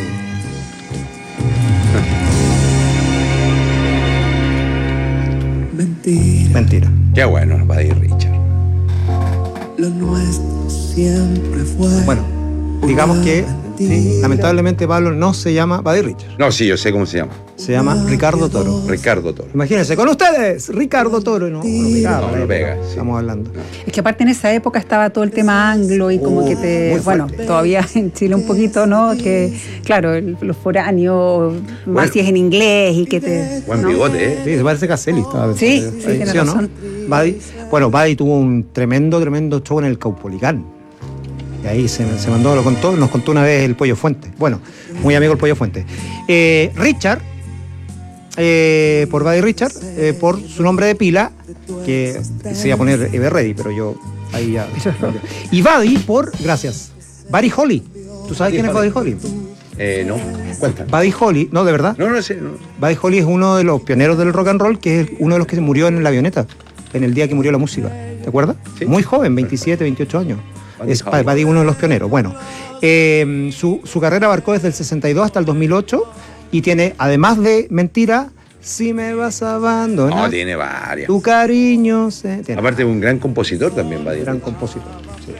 Mentira. Mentira. Qué bueno, Buddy Richard. Lo nuestro siempre fue... Bueno, digamos que sí, lamentablemente Pablo no se llama Buddy Richard. No, sí, yo sé cómo se llama. Se llama Ricardo Toro. Ricardo Toro. Imagínense, con ustedes, Ricardo Toro. No, no, pegaba, no, no pega. Sí. Estamos hablando. No. Es que aparte en esa época estaba todo el tema anglo y como uh, que te... Bueno, todavía en Chile un poquito, ¿no? Que, claro, el, los foráneos, más bueno, si es en inglés y que te... Buen ¿no? bigote, ¿eh? Sí, se parece Caselli. Estaba sí, sí, tiene razón. ¿No? Buddy, bueno, Buddy tuvo un tremendo, tremendo show en el Caupolicán. Y ahí se, se mandó, lo contó, nos contó una vez el Pollo Fuente. Bueno, muy amigo el Pollo Fuente. Eh, Richard, eh, por Buddy Richard, eh, por su nombre de pila, que se iba a poner Ever Ready, pero yo ahí ya... Y Buddy por, gracias, Buddy Holly. ¿Tú sabes quién es Buddy Holly? Eh, no, cuéntame. Buddy Holly, ¿no, de verdad? No, no sé. No. Buddy Holly es uno de los pioneros del rock and roll, que es uno de los que se murió en la avioneta, en el día que murió la música. ¿Te acuerdas? Sí. Muy joven, veintisiete, veintiocho años. Es Buddy, uno de los pioneros. Bueno, eh, su, su carrera abarcó desde el sesenta y dos hasta el dos mil ocho y tiene, además de Mentira, Si me vas a abandonar. No, tiene varias. Tu cariño se... Tiene. Aparte, un gran compositor también, Buddy. Gran compositor, sí.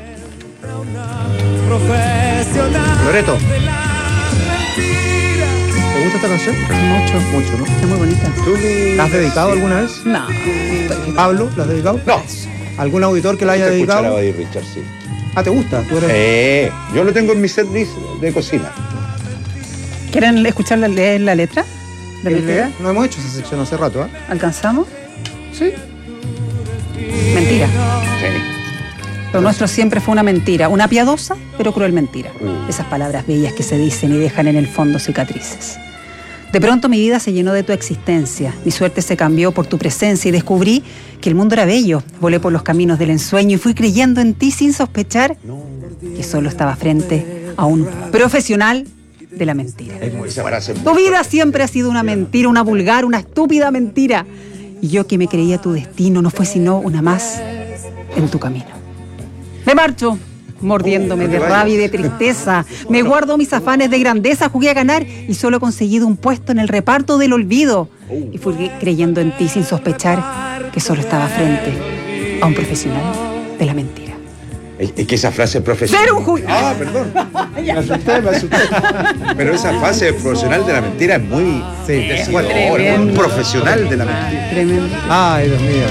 Loreto, ¿te gusta esta canción? Mucho. Mucho, ¿no? Es muy bonita. ¿Tú la has dedicado sí. alguna vez? No. ¿Pablo, la has dedicado? No. ¿Algún auditor que la haya dedicado? A Buddy Richard, sí. Ah, ¿te gusta? ¿Tú eres... Eh, yo lo tengo en mi setlist de cocina. ¿Quieren escuchar la, leer la letra? ¿De la no hemos hecho esa sección hace rato, ¿eh? ¿Alcanzamos? Sí. Mentira. Sí. Lo nuestro siempre fue una mentira, una piadosa pero cruel mentira. Uh. Esas palabras bellas que se dicen y dejan en el fondo cicatrices. De pronto mi vida se llenó de tu existencia, mi suerte se cambió por tu presencia y descubrí que el mundo era bello. Volé por los caminos del ensueño y fui creyendo en ti sin sospechar no. que solo estaba frente a un profesional de la mentira. Es muy frase. Tu vida siempre ha sido una mentira, una vulgar, una estúpida mentira. Y yo que me creía tu destino no fue sino una más en tu camino. Me marcho, mordiéndome de rabia y de tristeza. Me guardo mis afanes de grandeza, jugué a ganar y solo he conseguido un puesto en el reparto del olvido. Y fui creyendo en ti sin sospechar que solo estaba frente a un profesional de la mentira. Es, es que esa frase profesional... ¡Ser un ju... Ah, perdón. Me asusté, me asusté. Pero esa frase profesional de la mentira es muy... Sí, bueno, un profesional de la mentira. Tremendo. Ay, Dios mío.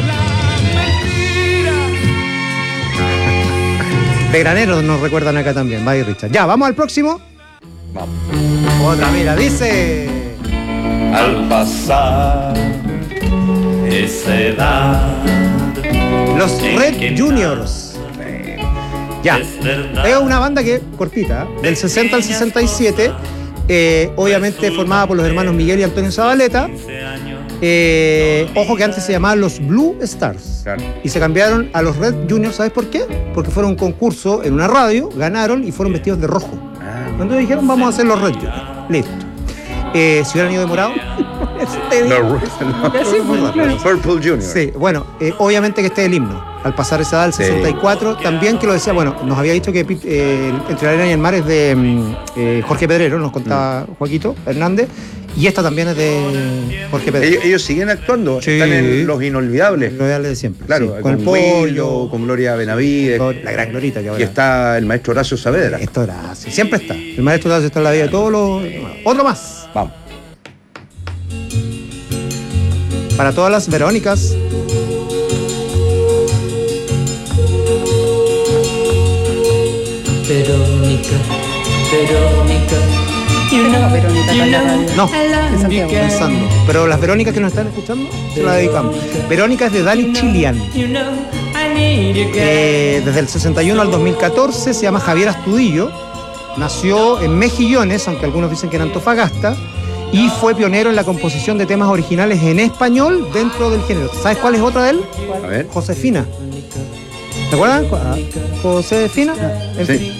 De graneros nos recuerdan acá también, Bye Richard. Ya, vamos al próximo. Vamos. Otra, mira, dice... Al pasar esa edad. Los Red Juniors. Ya. Es una banda que, cortita, del sesenta al sesenta y siete, eh, obviamente formada por los hermanos Miguel y Antonio Zabaleta. Eh, ojo que antes se llamaban los Blue Stars. Claro. Y se cambiaron a los Red Juniors, ¿sabes por qué? Porque fueron un concurso en una radio, ganaron y fueron vestidos de rojo. Ah, Cuando dijeron, vamos a hacer los Red Juniors. Listo. Eh, si hubieran ido de morado. Los Purple Junior. Sí, bueno, eh, obviamente que este es el himno. Al pasar esa edad, el sesenta y cuatro, sí. También que lo decía, bueno, nos había dicho que eh, Entre la arena y el mar es de eh, Jorge Pedrero, nos contaba mm. Joaquito Hernández, y esta también es de Jorge Pedrero. Ellos, ellos siguen actuando, sí. Están en Los Inolvidables. Los Inolvidables de siempre. Claro, sí. con, con el Pollo, pollo, con Gloria Benavides. La gran Glorita que ahora. Y está el maestro Horacio Saavedra. Esto Horacio, siempre está. El maestro Horacio está en la vida de todos los... Otro más. Vamos. Para todas las Verónicas. Verónica, Verónica. You know, Verónica, you know, no, pensando. Pero las Verónicas que nos están escuchando, se las dedicamos. Verónica es de Dani Chilian. Eh, desde el sesenta y uno al dos mil catorce, se llama Javier Astudillo. Nació en Mejillones, aunque algunos dicen que era Antofagasta. Y fue pionero en la composición de temas originales en español dentro del género. ¿Sabes cuál es otra de él? A ver. Josefina. ¿Te acuerdan? Josefina. Sí.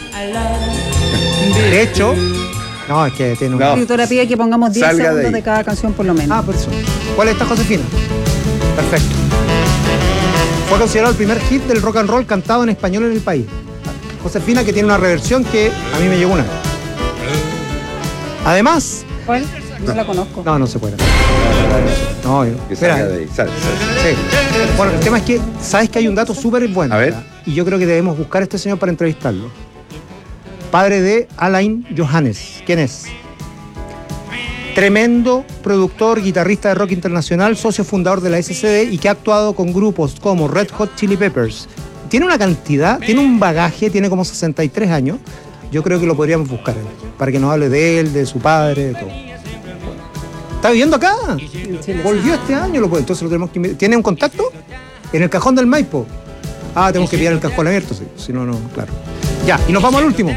De hecho, no, es que tiene un... La escritora pide que pongamos diez Salga segundos de, de cada canción por lo menos. Ah, por eso. ¿Cuál es esta Josefina? Perfecto. Fue considerado el primer hit del rock and roll cantado en español en el país. Josefina, que tiene una reversión que a mí me llegó una. Además... ¿Cuál? No la conozco. No, no se puede. No, yo. Que salga de ahí, sale, sale. Sí. Bueno, el tema es que, ¿sabes que hay un dato súper bueno? A ver. Y yo creo que debemos buscar a este señor para entrevistarlo. Padre de Alain Johannes. ¿Quién es? Tremendo productor, guitarrista de rock internacional, socio fundador de la S C D y que ha actuado con grupos como Red Hot Chili Peppers. Tiene una cantidad, tiene un bagaje, tiene como sesenta y tres años. Yo creo que lo podríamos buscar para que nos hable de él, de su padre, de todo. ¿Está viviendo acá? Volvió este año, lo puede, entonces lo tenemos que... ¿Tiene un contacto? En el cajón del Maipo. Ah, tenemos que pillar el cajón abierto, sí. Si no, no, claro. Ya, y nos vamos al último.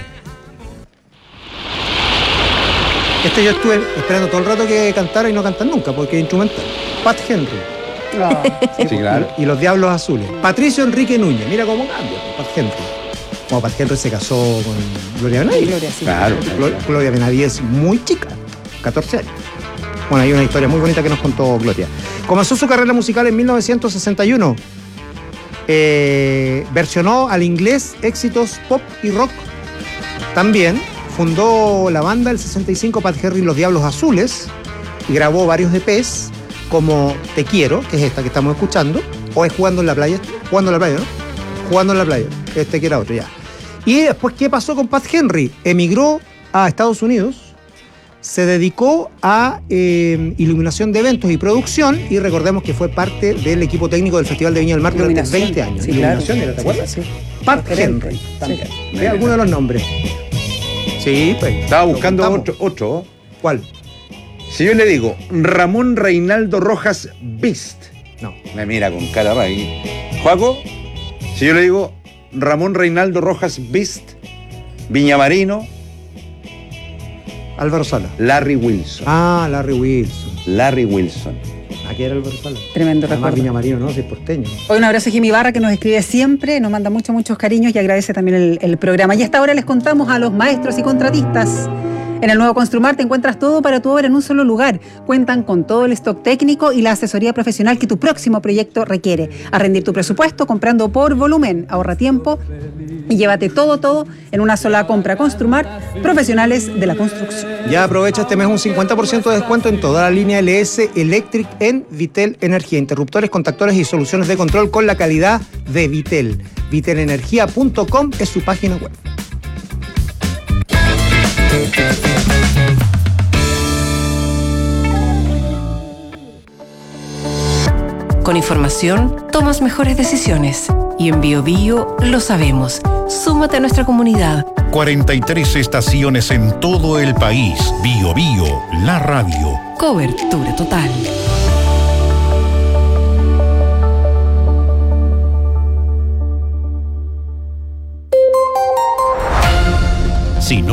Este yo estuve esperando todo el rato que cantara y no cantan nunca, porque es instrumental. Pat Henry. Ah, sí, sí, claro. Y los Diablos Azules. Patricio Enrique Núñez. Mira cómo cambia, Pat Henry. Como Pat Henry se casó con Gloria Benavides. Gloria, sí. Claro. Gloria, Gloria Benavides muy chica, catorce años. Bueno, hay una historia muy bonita que nos contó Gloria. Comenzó su carrera musical en mil novecientos sesenta y uno. Eh, versionó al inglés éxitos pop y rock. También fundó la banda el sesenta y cinco Pat Henry y los Diablos Azules y grabó varios E Pes como Te Quiero, que es esta que estamos escuchando, o es Jugando en la Playa. Jugando en la Playa, ¿no? Jugando en la Playa. Este que era otro, ya. Y después, ¿qué pasó con Pat Henry? Emigró a Estados Unidos, se dedicó a eh, iluminación de eventos y producción, y recordemos que fue parte del equipo técnico del Festival de Viña del Mar durante veinte años. Sí, iluminación, claro. ¿te acuerdas? Sí, sí. Pat Henry también. Sí. ¿Ve alguno de los nombres? Sí, pues. Estaba buscando otro, otro. ¿Cuál? Si yo le digo Ramón Reinaldo Rojas Beast. No. Me mira con cara ahí. Juaco, si yo le digo Ramón Reinaldo Rojas Beast, Viñamarino. Álvaro Sala. Larry Wilson. Ah, Larry Wilson. Larry Wilson. Aquí era Álvaro Sala. Tremendo Además, recuerdo. Viñamarino, ¿no? Sí, porteño. Hoy un abrazo a Jimmy Barra, que nos escribe siempre, nos manda muchos, muchos cariños y agradece también el, el programa. Y hasta ahora les contamos a los maestros y contratistas En el nuevo Construmart te encuentras todo para tu obra en un solo lugar. Cuentan con todo el stock técnico y la asesoría profesional que tu próximo proyecto requiere. A rendir tu presupuesto comprando por volumen. Ahorra tiempo y llévate todo, todo en una sola compra. Construmart, profesionales de la construcción. Ya aprovecha este mes un cincuenta por ciento de descuento en toda la línea L S Electric en Vitel Energía. Interruptores, contactores y soluciones de control con la calidad de Vitel. vitel energía punto com es su página web. Con información tomas mejores decisiones y en Bio Bio lo sabemos. Súmate a nuestra comunidad. cuarenta y tres estaciones en todo el país. Bio Bio, la radio. Cobertura total.